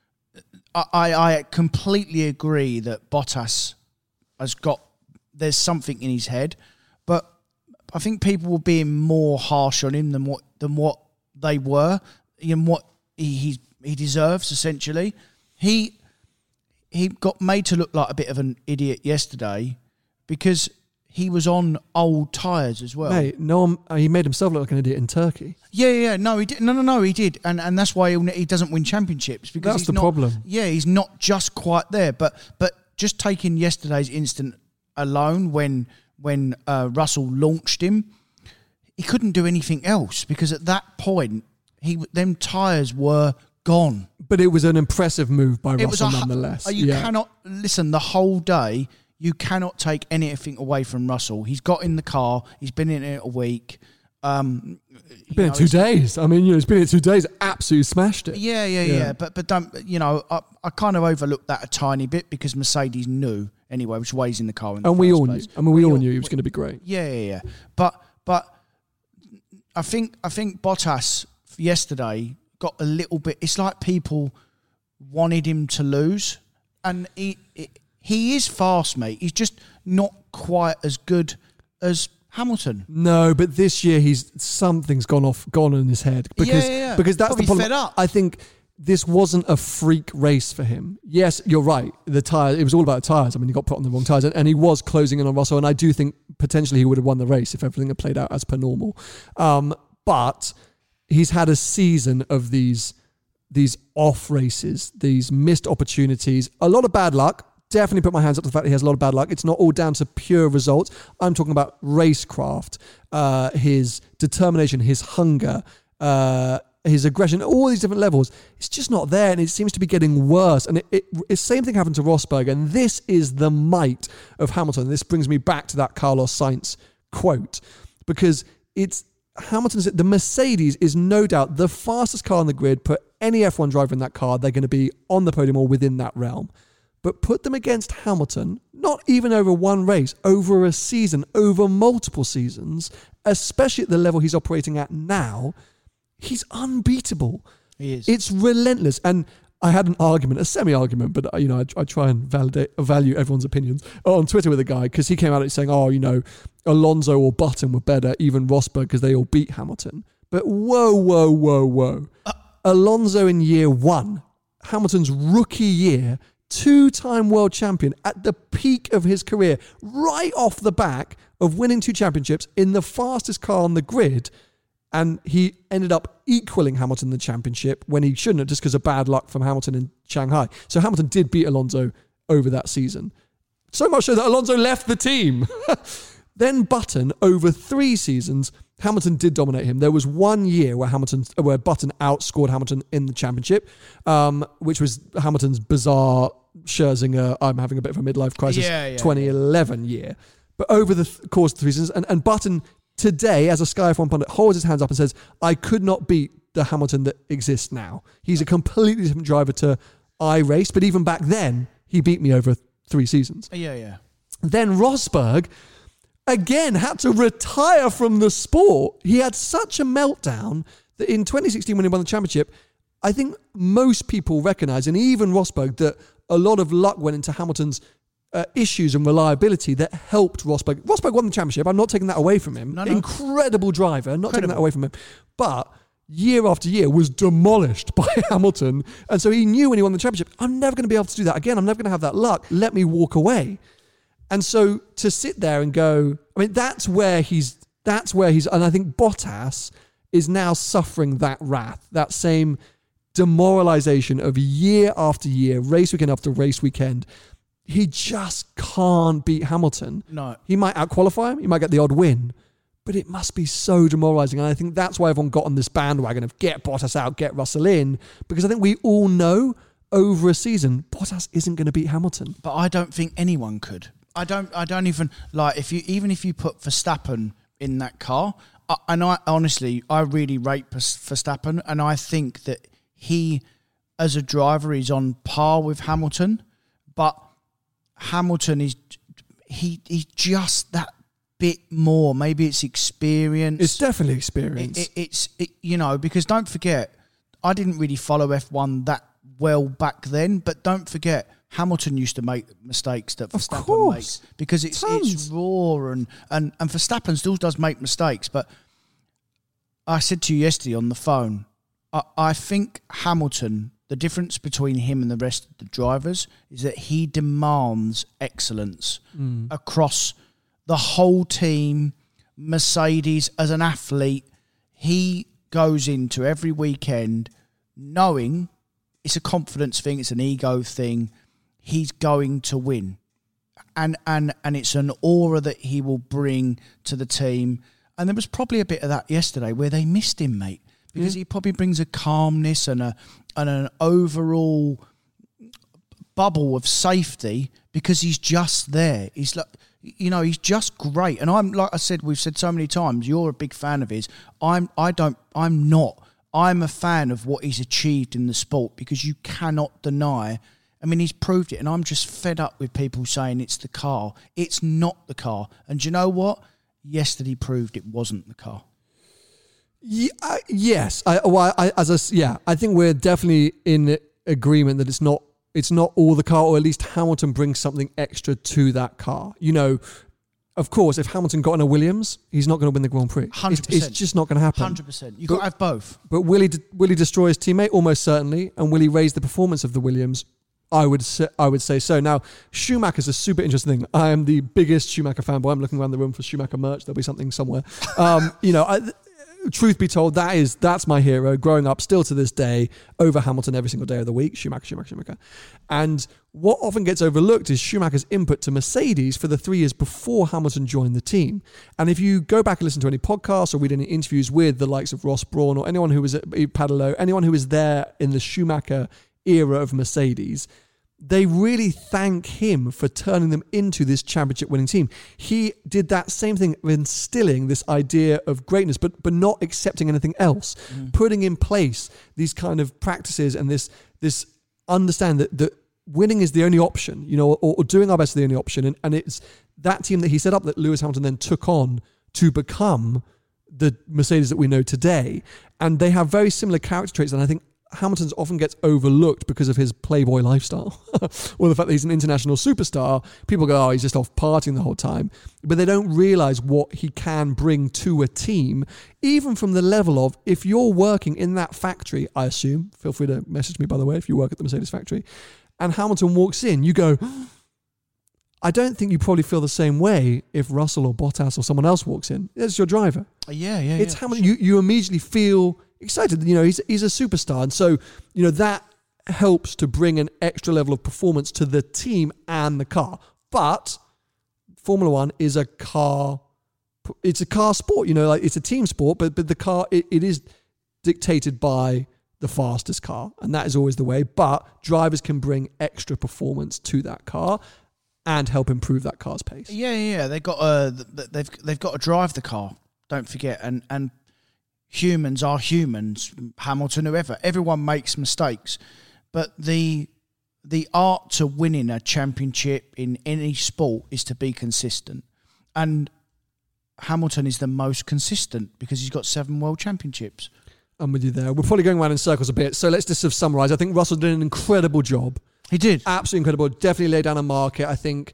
I completely agree that Bottas has got... There's something in his head. But I think people were being more harsh on him than what they were, and what he deserves, essentially. He got made to look like a bit of an idiot yesterday because he was on old tyres as well. Mate, he made himself look like an idiot in Turkey. Yeah. No, he did. No, he did. And that's why he doesn't win championships. Because that's the problem. Yeah, he's not just quite there. But just taking yesterday's incident alone, when Russell launched him, he couldn't do anything else, because at that point, them tyres were gone. But it was an impressive move by Russell nonetheless. You cannot, listen, the whole day, you cannot take anything away from Russell. He's got in the car. He's been in it a week. Been in 2 days. I mean, he's been in 2 days. Absolutely smashed it. Yeah. But don't, I kind of overlooked that a tiny bit, because Mercedes knew anyway which way he's in the car. And we all knew. I mean, we all knew he was going to be great. Yeah. But I think Bottas yesterday got a little bit... It's like people wanted him to lose. And he is fast, mate. He's just not quite as good as Hamilton. No, but this year something's gone in his head. Because that's probably the problem. Fed up. I think this wasn't a freak race for him. Yes, you're right. The tyre, it was all about the tyres. I mean, he got put on the wrong tyres, and he was closing in on Russell, and I do think potentially he would have won the race if everything had played out as per normal. But he's had a season of these off races, these missed opportunities, a lot of bad luck. Definitely put my hands up to the fact that he has a lot of bad luck. It's not all down to pure results. I'm talking about racecraft, his determination, his hunger, his aggression, all these different levels. It's just not there, and it seems to be getting worse. And the same thing happened to Rosberg, and this is the might of Hamilton. This brings me back to that Carlos Sainz quote, because the Mercedes is no doubt the fastest car on the grid, put any F1 driver in that car, they're going to be on the podium or within that realm. But put them against Hamilton, not even over one race, over a season, over multiple seasons, especially at the level he's operating at now, he's unbeatable. He is. It's relentless. And I had an argument, a semi-argument, but I try and value everyone's opinions on Twitter with a guy, because he came out saying, Alonso or Button were better, even Rosberg, because they all beat Hamilton. But whoa. Alonso in year one, Hamilton's rookie year, 2-time world champion at the peak of his career, right off the back of winning 2 championships in the fastest car on the grid. And he ended up equaling Hamilton in the championship when he shouldn't have, just because of bad luck from Hamilton in Shanghai. So Hamilton did beat Alonso over that season. So much so that Alonso left the team. Then Button, over 3 seasons, Hamilton did dominate him. There was 1 year where Button outscored Hamilton in the championship, which was Hamilton's bizarre Scherzinger, I'm having a bit of a midlife crisis, 2011 year. But over the course of 3 seasons, and Button today, as a Sky F1 pundit, holds his hands up and says, I could not beat the Hamilton that exists now. He's a completely different driver to iRace, but even back then, he beat me over 3 seasons. Yeah. Then Rosberg, again, had to retire from the sport. He had such a meltdown that in 2016, when he won the championship, I think most people recognise, and even Rosberg, that a lot of luck went into Hamilton's issues and reliability that helped Rosberg. Rosberg won the championship. I'm not taking that away from him. No. Incredible driver. Not taking that away from him. But year after year was demolished by Hamilton. And so he knew when he won the championship, I'm never going to be able to do that again. I'm never going to have that luck. Let me walk away. And so to sit there and go, I mean, that's where he's, and I think Bottas is now suffering that wrath, that same demoralization of year after year, race weekend after race weekend. He just can't beat Hamilton. No. He might out-qualify him. He might get the odd win. But it must be so demoralising. And I think that's why everyone got on this bandwagon of get Bottas out, get Russell in. Because I think we all know over a season, Bottas isn't going to beat Hamilton. But I don't think anyone could. I don't even, like, if you put Verstappen in that car, I honestly really rate Verstappen. And I think that he, as a driver, is on par with Hamilton. But Hamilton he's just that bit more. Maybe it's experience. It's definitely experience. It's because don't forget, I didn't really follow F1 that well back then, but don't forget, Hamilton used to make mistakes that Verstappen makes, because it's raw and Verstappen still does make mistakes. But I said to you yesterday on the phone, I think Hamilton, the difference between him and the rest of the drivers is that he demands excellence across the whole team. Mercedes, as an athlete, he goes into every weekend knowing it's a confidence thing, it's an ego thing. He's going to win. And it's an aura that he will bring to the team. And there was probably a bit of that yesterday where they missed him, mate. Because he probably brings a calmness and an overall bubble of safety, because he's just there. He's like, he's just great. And I'm, like I said, we've said so many times, you're a big fan of his. I'm not. I'm a fan of what he's achieved in the sport, because you cannot deny. I mean, he's proved it, and I'm just fed up with people saying it's the car. It's not the car. And do you know what? Yesterday proved it wasn't the car. Yes, I think we're definitely in agreement that it's not all the car, or at least Hamilton brings something extra to that car. Of course, if Hamilton got in a Williams, he's not going to win the Grand Prix. 100%. It's just not going to happen. 100%. You've got to have both. But will he destroy his teammate? Almost certainly. And will he raise the performance of the Williams? I would say so. Now, Schumacher's a super interesting thing. I am the biggest Schumacher fanboy. I'm looking around the room for Schumacher merch. There'll be something somewhere. Truth be told, that's my hero. Growing up, still to this day, over Hamilton every single day of the week. Schumacher. And what often gets overlooked is Schumacher's input to Mercedes for the 3 years before Hamilton joined the team. And if you go back and listen to any podcasts or read any interviews with the likes of Ross Brawn or anyone who was at Padelo, anyone who was there in the Schumacher era of Mercedes, they really thank him for turning them into this championship winning team. He did that same thing of instilling this idea of greatness, but not accepting anything else, putting in place these kind of practices and this understand that winning is the only option, or doing our best is the only option. And it's that team that he set up that Lewis Hamilton then took on to become the Mercedes that we know today. And they have very similar character traits, and I think Hamilton's often gets overlooked because of his playboy lifestyle or the fact that he's an international superstar. People go, oh, he's just off partying the whole time. But they don't realize what he can bring to a team, even from the level of, if you're working in that factory, I assume, feel free to message me, by the way, if you work at the Mercedes factory, and Hamilton walks in, you go, I don't think you probably feel the same way if Russell or Bottas or someone else walks in. It's your driver. Yeah. It's Hamilton. Sure. You immediately feel excited. He's a superstar. And so, that helps to bring an extra level of performance to the team and the car. But Formula One is a car sport, it's a team sport, but the car, it is dictated by the fastest car. And that is always the way. But drivers can bring extra performance to that car and help improve that car's pace. Yeah. They've got to drive the car. Don't forget. And humans are humans, Hamilton, whoever. Everyone makes mistakes. But the art to winning a championship in any sport is to be consistent. And Hamilton is the most consistent because he's got 7 world championships. I'm with you there. We're probably going around in circles a bit. So let's just sort of summarise. I think Russell did an incredible job. He did. Absolutely incredible. Definitely laid down a market. I think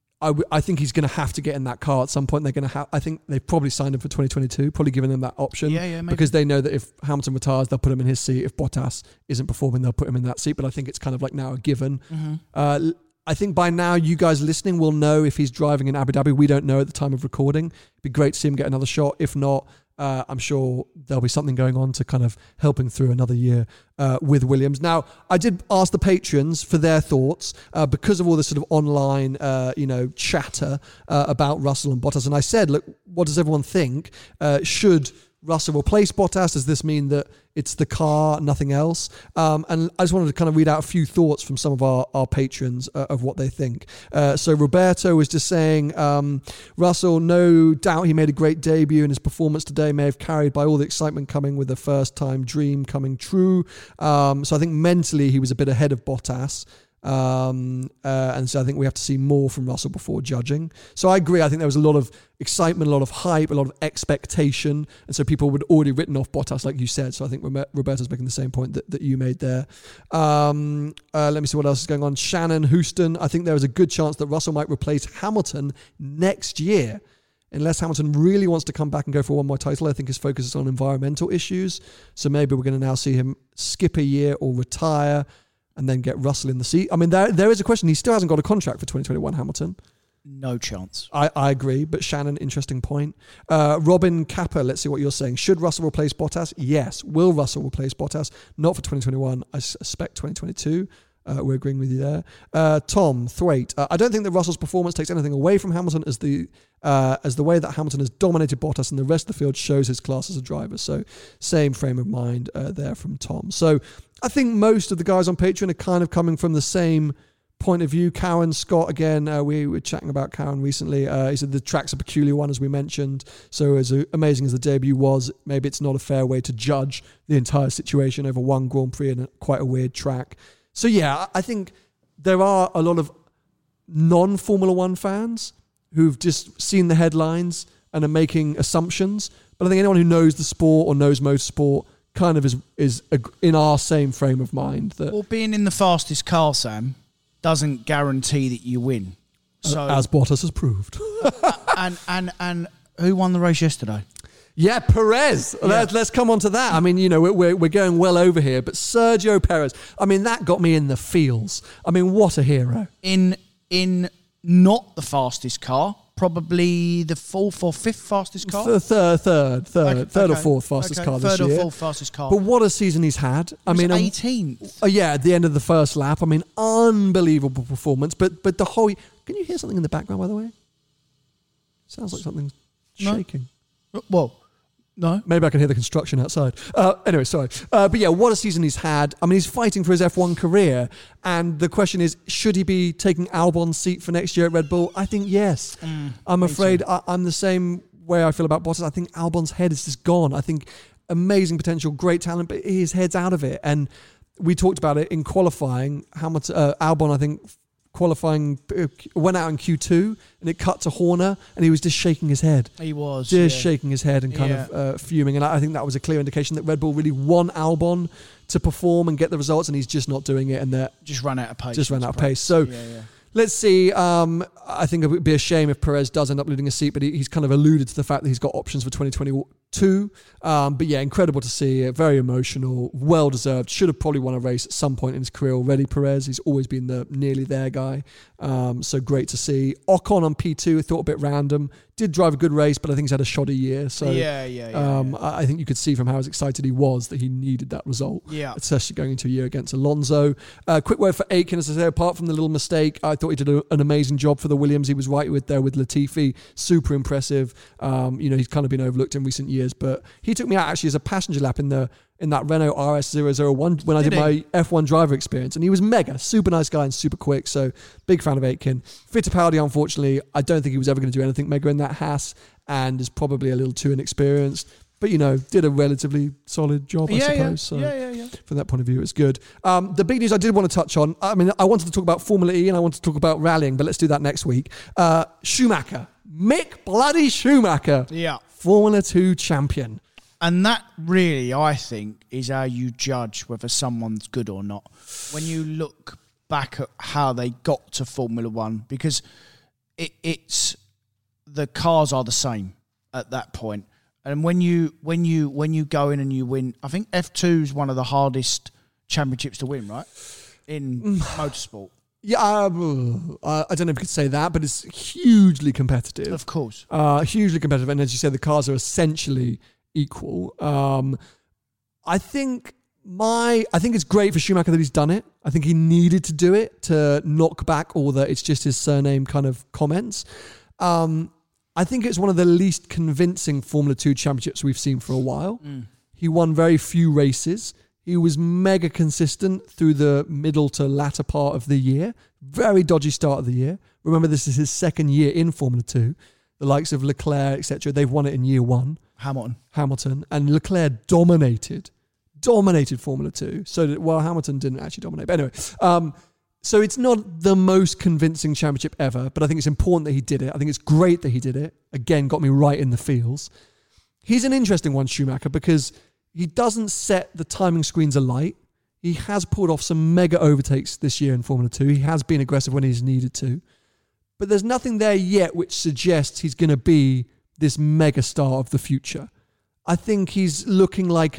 he's going to have to get in that car at some point. I think they've probably signed him for 2022, probably given him that option. Yeah, maybe. Because they know that if Hamilton retires, they'll put him in his seat. If Bottas isn't performing, they'll put him in that seat. But I think it's kind of like now a given. Mm-hmm. I think by now you guys listening will know if he's driving in Abu Dhabi. We don't know at the time of recording. It'd be great to see him get another shot. If not, I'm sure there'll be something going on to kind of help him through another year with Williams. Now, I did ask the patrons for their thoughts because of all this sort of online, chatter about Russell and Bottas. And I said, look, what does everyone think? Should Russell replace Bottas? Does this mean that it's the car, nothing else? And I just wanted to kind of read out a few thoughts from some of our patrons of what they think. So Roberto was just saying, Russell, no doubt he made a great debut, and his performance today may have carried by all the excitement coming with a first-time dream coming true. So I think mentally he was a bit ahead of Bottas. And so I think we have to see more from Russell before judging. So I agree. I think there was a lot of excitement, a lot of hype, a lot of expectation, and so people would already written off Bottas, like you said. So I think Roberto's making the same point that you made there. Let me see what else is going on. Shannon Houston, I think there is a good chance that Russell might replace Hamilton next year. Unless Hamilton really wants to come back and go for one more title. I think his focus is on environmental issues. So maybe we're going to now see him skip a year or retire and then get Russell in the seat. I mean, there is a question. He still hasn't got a contract for 2021, Hamilton. No chance. I agree, but Shannon, interesting point. Robin Kappa, let's see what you're saying. Should Russell replace Bottas? Yes. Will Russell replace Bottas? Not for 2021. I suspect 2022. We're agreeing with you there. Tom Thwaite. I don't think that Russell's performance takes anything away from Hamilton as the way that Hamilton has dominated Bottas and the rest of the field shows his class as a driver. So same frame of mind there from Tom. So I think most of the guys on Patreon are kind of coming from the same point of view. Cowan Scott, again, we were chatting about Cowan recently. He said the track's a peculiar one, as we mentioned. So as amazing as the debut was, maybe it's not a fair way to judge the entire situation over one Grand Prix and quite a weird track. So yeah, I think there are a lot of non-Formula One fans who've just seen the headlines and are making assumptions. But I think anyone who knows the sport or knows motorsport kind of is in our same frame of mind. That, well, being in the fastest car, Sam, doesn't guarantee that you win. So, as Bottas has proved. and who won the race yesterday? Yeah, Perez. Yeah. Let's come on to that. I mean, we're going well over here, but Sergio Perez, I mean, that got me in the feels. I mean, what a hero. In not the fastest car, probably the fourth or fifth fastest car? Third or fourth fastest car this year. Third or fourth fastest car. But what a season he's had. I mean, 18th. Yeah, at the end of the first lap. I mean, unbelievable performance. But the whole... Can you hear something in the background, by the way? Sounds like something's shaking. Well, No. Maybe I can hear the construction outside. Anyway, sorry. But yeah, what a season he's had. I mean, he's fighting for his F1 career. And the question is, should he be taking Albon's seat for next year at Red Bull? I think yes. I'm afraid I'm the same way I feel about Bottas. I think Albon's head is just gone. I think amazing potential, great talent, but his head's out of it. And we talked about it in qualifying, how much Albon, I think, qualifying went out in Q2 and it cut to Horner and he was just shaking his head. He was shaking his head and kind of fuming. And I think that was a clear indication that Red Bull really want Albon to perform and get the results, and he's just not doing it, and that just ran out of pace. So let's see. I think it would be a shame if Perez does end up losing a seat, but he's kind of alluded to the fact that he's got options for 2022. But yeah, incredible to see. Very emotional, well deserved. Should have probably won a race at some point in his career already. Perez, he's always been the nearly there guy. So great to see. Ocon on P2, I thought a bit random. Did drive a good race, but I think he's had a shoddy year. So I think you could see from how excited he was that he needed that result. Yeah, especially going into a year against Alonso. Quick word for Aitken, as I say. Apart from the little mistake, I thought he did an amazing job for the Williams. He was right with Latifi. Super impressive. He's kind of been overlooked in recent years, but he took me out actually as a passenger lap in that Renault RS001 when I did my F1 driver experience, and he was mega, super nice guy and super quick. So big fan of Aitken. Fittipaldi, unfortunately, I don't think he was ever going to do anything mega in that Haas, and is probably a little too inexperienced. But did a relatively solid job, I suppose. So from that point of view, it's good. The big news I did want to touch on. I mean, I wanted to talk about Formula E and I wanted to talk about rallying, but let's do that next week. Schumacher, Mick bloody Schumacher, Formula 2 champion. And that really, I think, is how you judge whether someone's good or not. When you look back at how they got to Formula 1, because it's the cars are the same at that point. And when you go in and you win, I think F2 is one of the hardest championships to win, right? In motorsport. Yeah, I don't know if you could say that, but it's hugely competitive. Of course. Hugely competitive. And as you said, the cars are essentially equal. I think it's great for Schumacher that he's done it. I think he needed to do it to knock back all the it's just his surname kind of comments. I think it's one of the least convincing Formula 2 championships we've seen for a while. He won very few races. He was mega consistent through the middle to latter part of the year. Very dodgy start of the year. Remember, this is his second year in Formula 2. The likes of Leclerc, etc., they've won it in year one. Hamilton. And Leclerc dominated Formula 2. Hamilton didn't actually dominate. But anyway, so it's not the most convincing championship ever, but I think it's important that he did it. I think it's great that he did it. Again, got me right in the feels. He's an interesting one, Schumacher, because he doesn't set the timing screens alight. He has pulled off some mega overtakes this year in Formula 2. He has been aggressive when he's needed to. But there's nothing there yet which suggests he's going to be this mega star of the future. I think he's looking like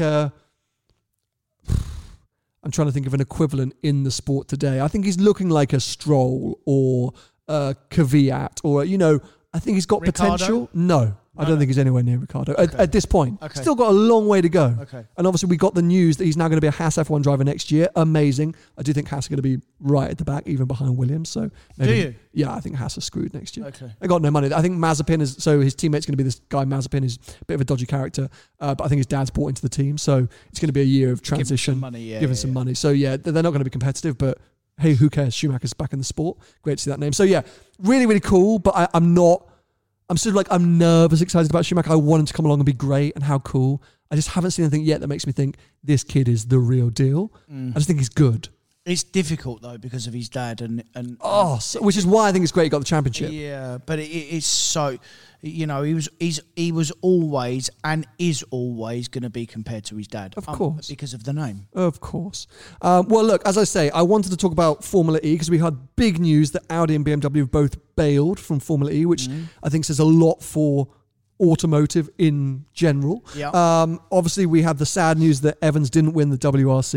I'm trying to think of an equivalent in the sport today. I think he's looking like a Stroll or a Kvyat or, I think he's got Ricciardo? potential. No. I don't think he's anywhere near Ricciardo at this point. Okay. Still got a long way to go. Okay. And obviously we got the news that he's now going to be a Haas F1 driver next year. Amazing. I do think Haas are going to be right at the back, even behind Williams. So maybe, do you? Yeah, I think Haas are screwed next year. Okay. They got no money. I think Mazepin his teammate's going to be this guy Mazepin, who's a bit of a dodgy character. But I think his dad's bought into the team. So it's going to be a year of transition. Give him some money. So yeah, they're not going to be competitive, but hey, who cares? Schumacher's back in the sport. Great to see that name. So yeah, really, really cool. But I'm nervous excited about Schumacher. I want him to come along and be great and how cool. I just haven't seen anything yet that makes me think this kid is the real deal. I just think he's good. It's difficult though because of his dad which is why I think it's great he got the championship. Yeah, but it's so, he was always and is always going to be compared to his dad. Of course. Because of the name. Of course. Well, look, as I say, I wanted to talk about Formula E because we had big news that Audi and BMW have both bailed from Formula E, which I think says a lot for automotive in general. Yeah. Obviously, we had the sad news that Evans didn't win the WRC.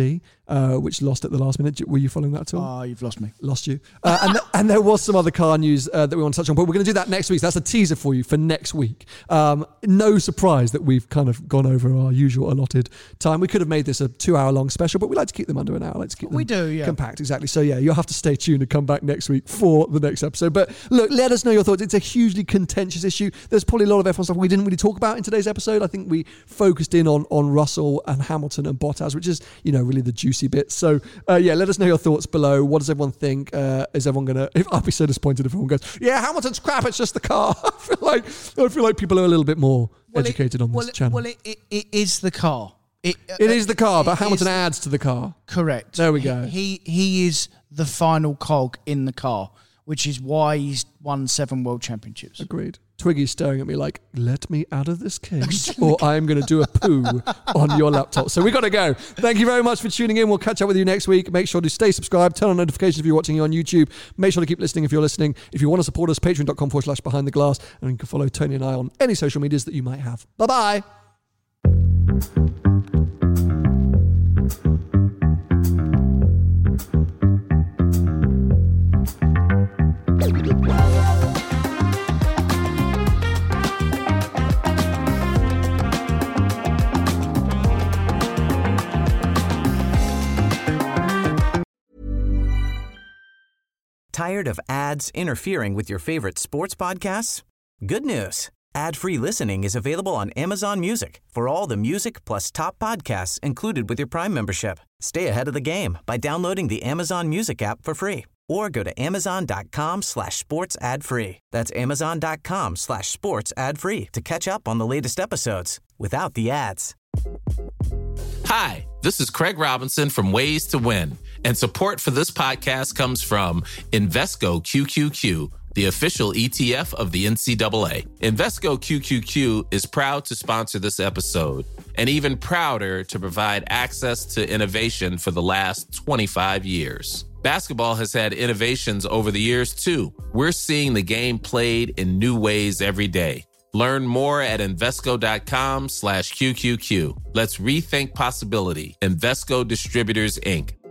which lost at the last minute. Were you following that at all? Oh, you've lost me. Lost you. And there was some other car news that we want to touch on, but we're going to do that next week. So that's a teaser for you for next week. No surprise that we've kind of gone over our usual allotted time. We could have made this a 2-hour long special, but we like to keep them under an hour. Like to keep them compact, exactly. So yeah, you'll have to stay tuned and come back next week for the next episode. But look, let us know your thoughts. It's a hugely contentious issue. There's probably a lot of F1 stuff we didn't really talk about in today's episode. I think we focused in on Russell and Hamilton and Bottas, which is, really the juicy bits. So let us know your thoughts below. What does everyone think? Is everyone going to... I'll be so disappointed if everyone goes, yeah, Hamilton's crap, it's just the car. I feel like people are a little bit more educated on this channel. Well, it is the car. It is the car, but Hamilton adds to the car. Correct. There we go. He is the final cog in the car, which is why he's won 7 world championships. Agreed. Twiggy's staring at me like, let me out of this cage or I'm going to do a poo on your laptop. So we got to go. Thank you very much for tuning in. We'll catch up with you next week. Make sure to stay subscribed, turn on notifications if you're watching on YouTube. Make sure to keep listening if you're listening. If you want to support us, patreon.com/behind the glass. And you can follow Tony and I on any social medias that you might have. Bye-bye. Tired of ads interfering with your favorite sports podcasts? Good news. Ad-free listening is available on Amazon Music for all the music plus top podcasts included with your Prime membership. Stay ahead of the game by downloading the Amazon Music app for free or go to amazon.com/sports ad free. That's amazon.com/sports ad free to catch up on the latest episodes without the ads. Hi, this is Craig Robinson from Ways to Win, and support for this podcast comes from Invesco QQQ, the official ETF of the NCAA. Invesco QQQ is proud to sponsor this episode, and even prouder to provide access to innovation for the last 25 years. Basketball has had innovations over the years, too. We're seeing the game played in new ways every day. Learn more at Invesco.com/QQQ. Let's rethink possibility. Invesco Distributors, Inc.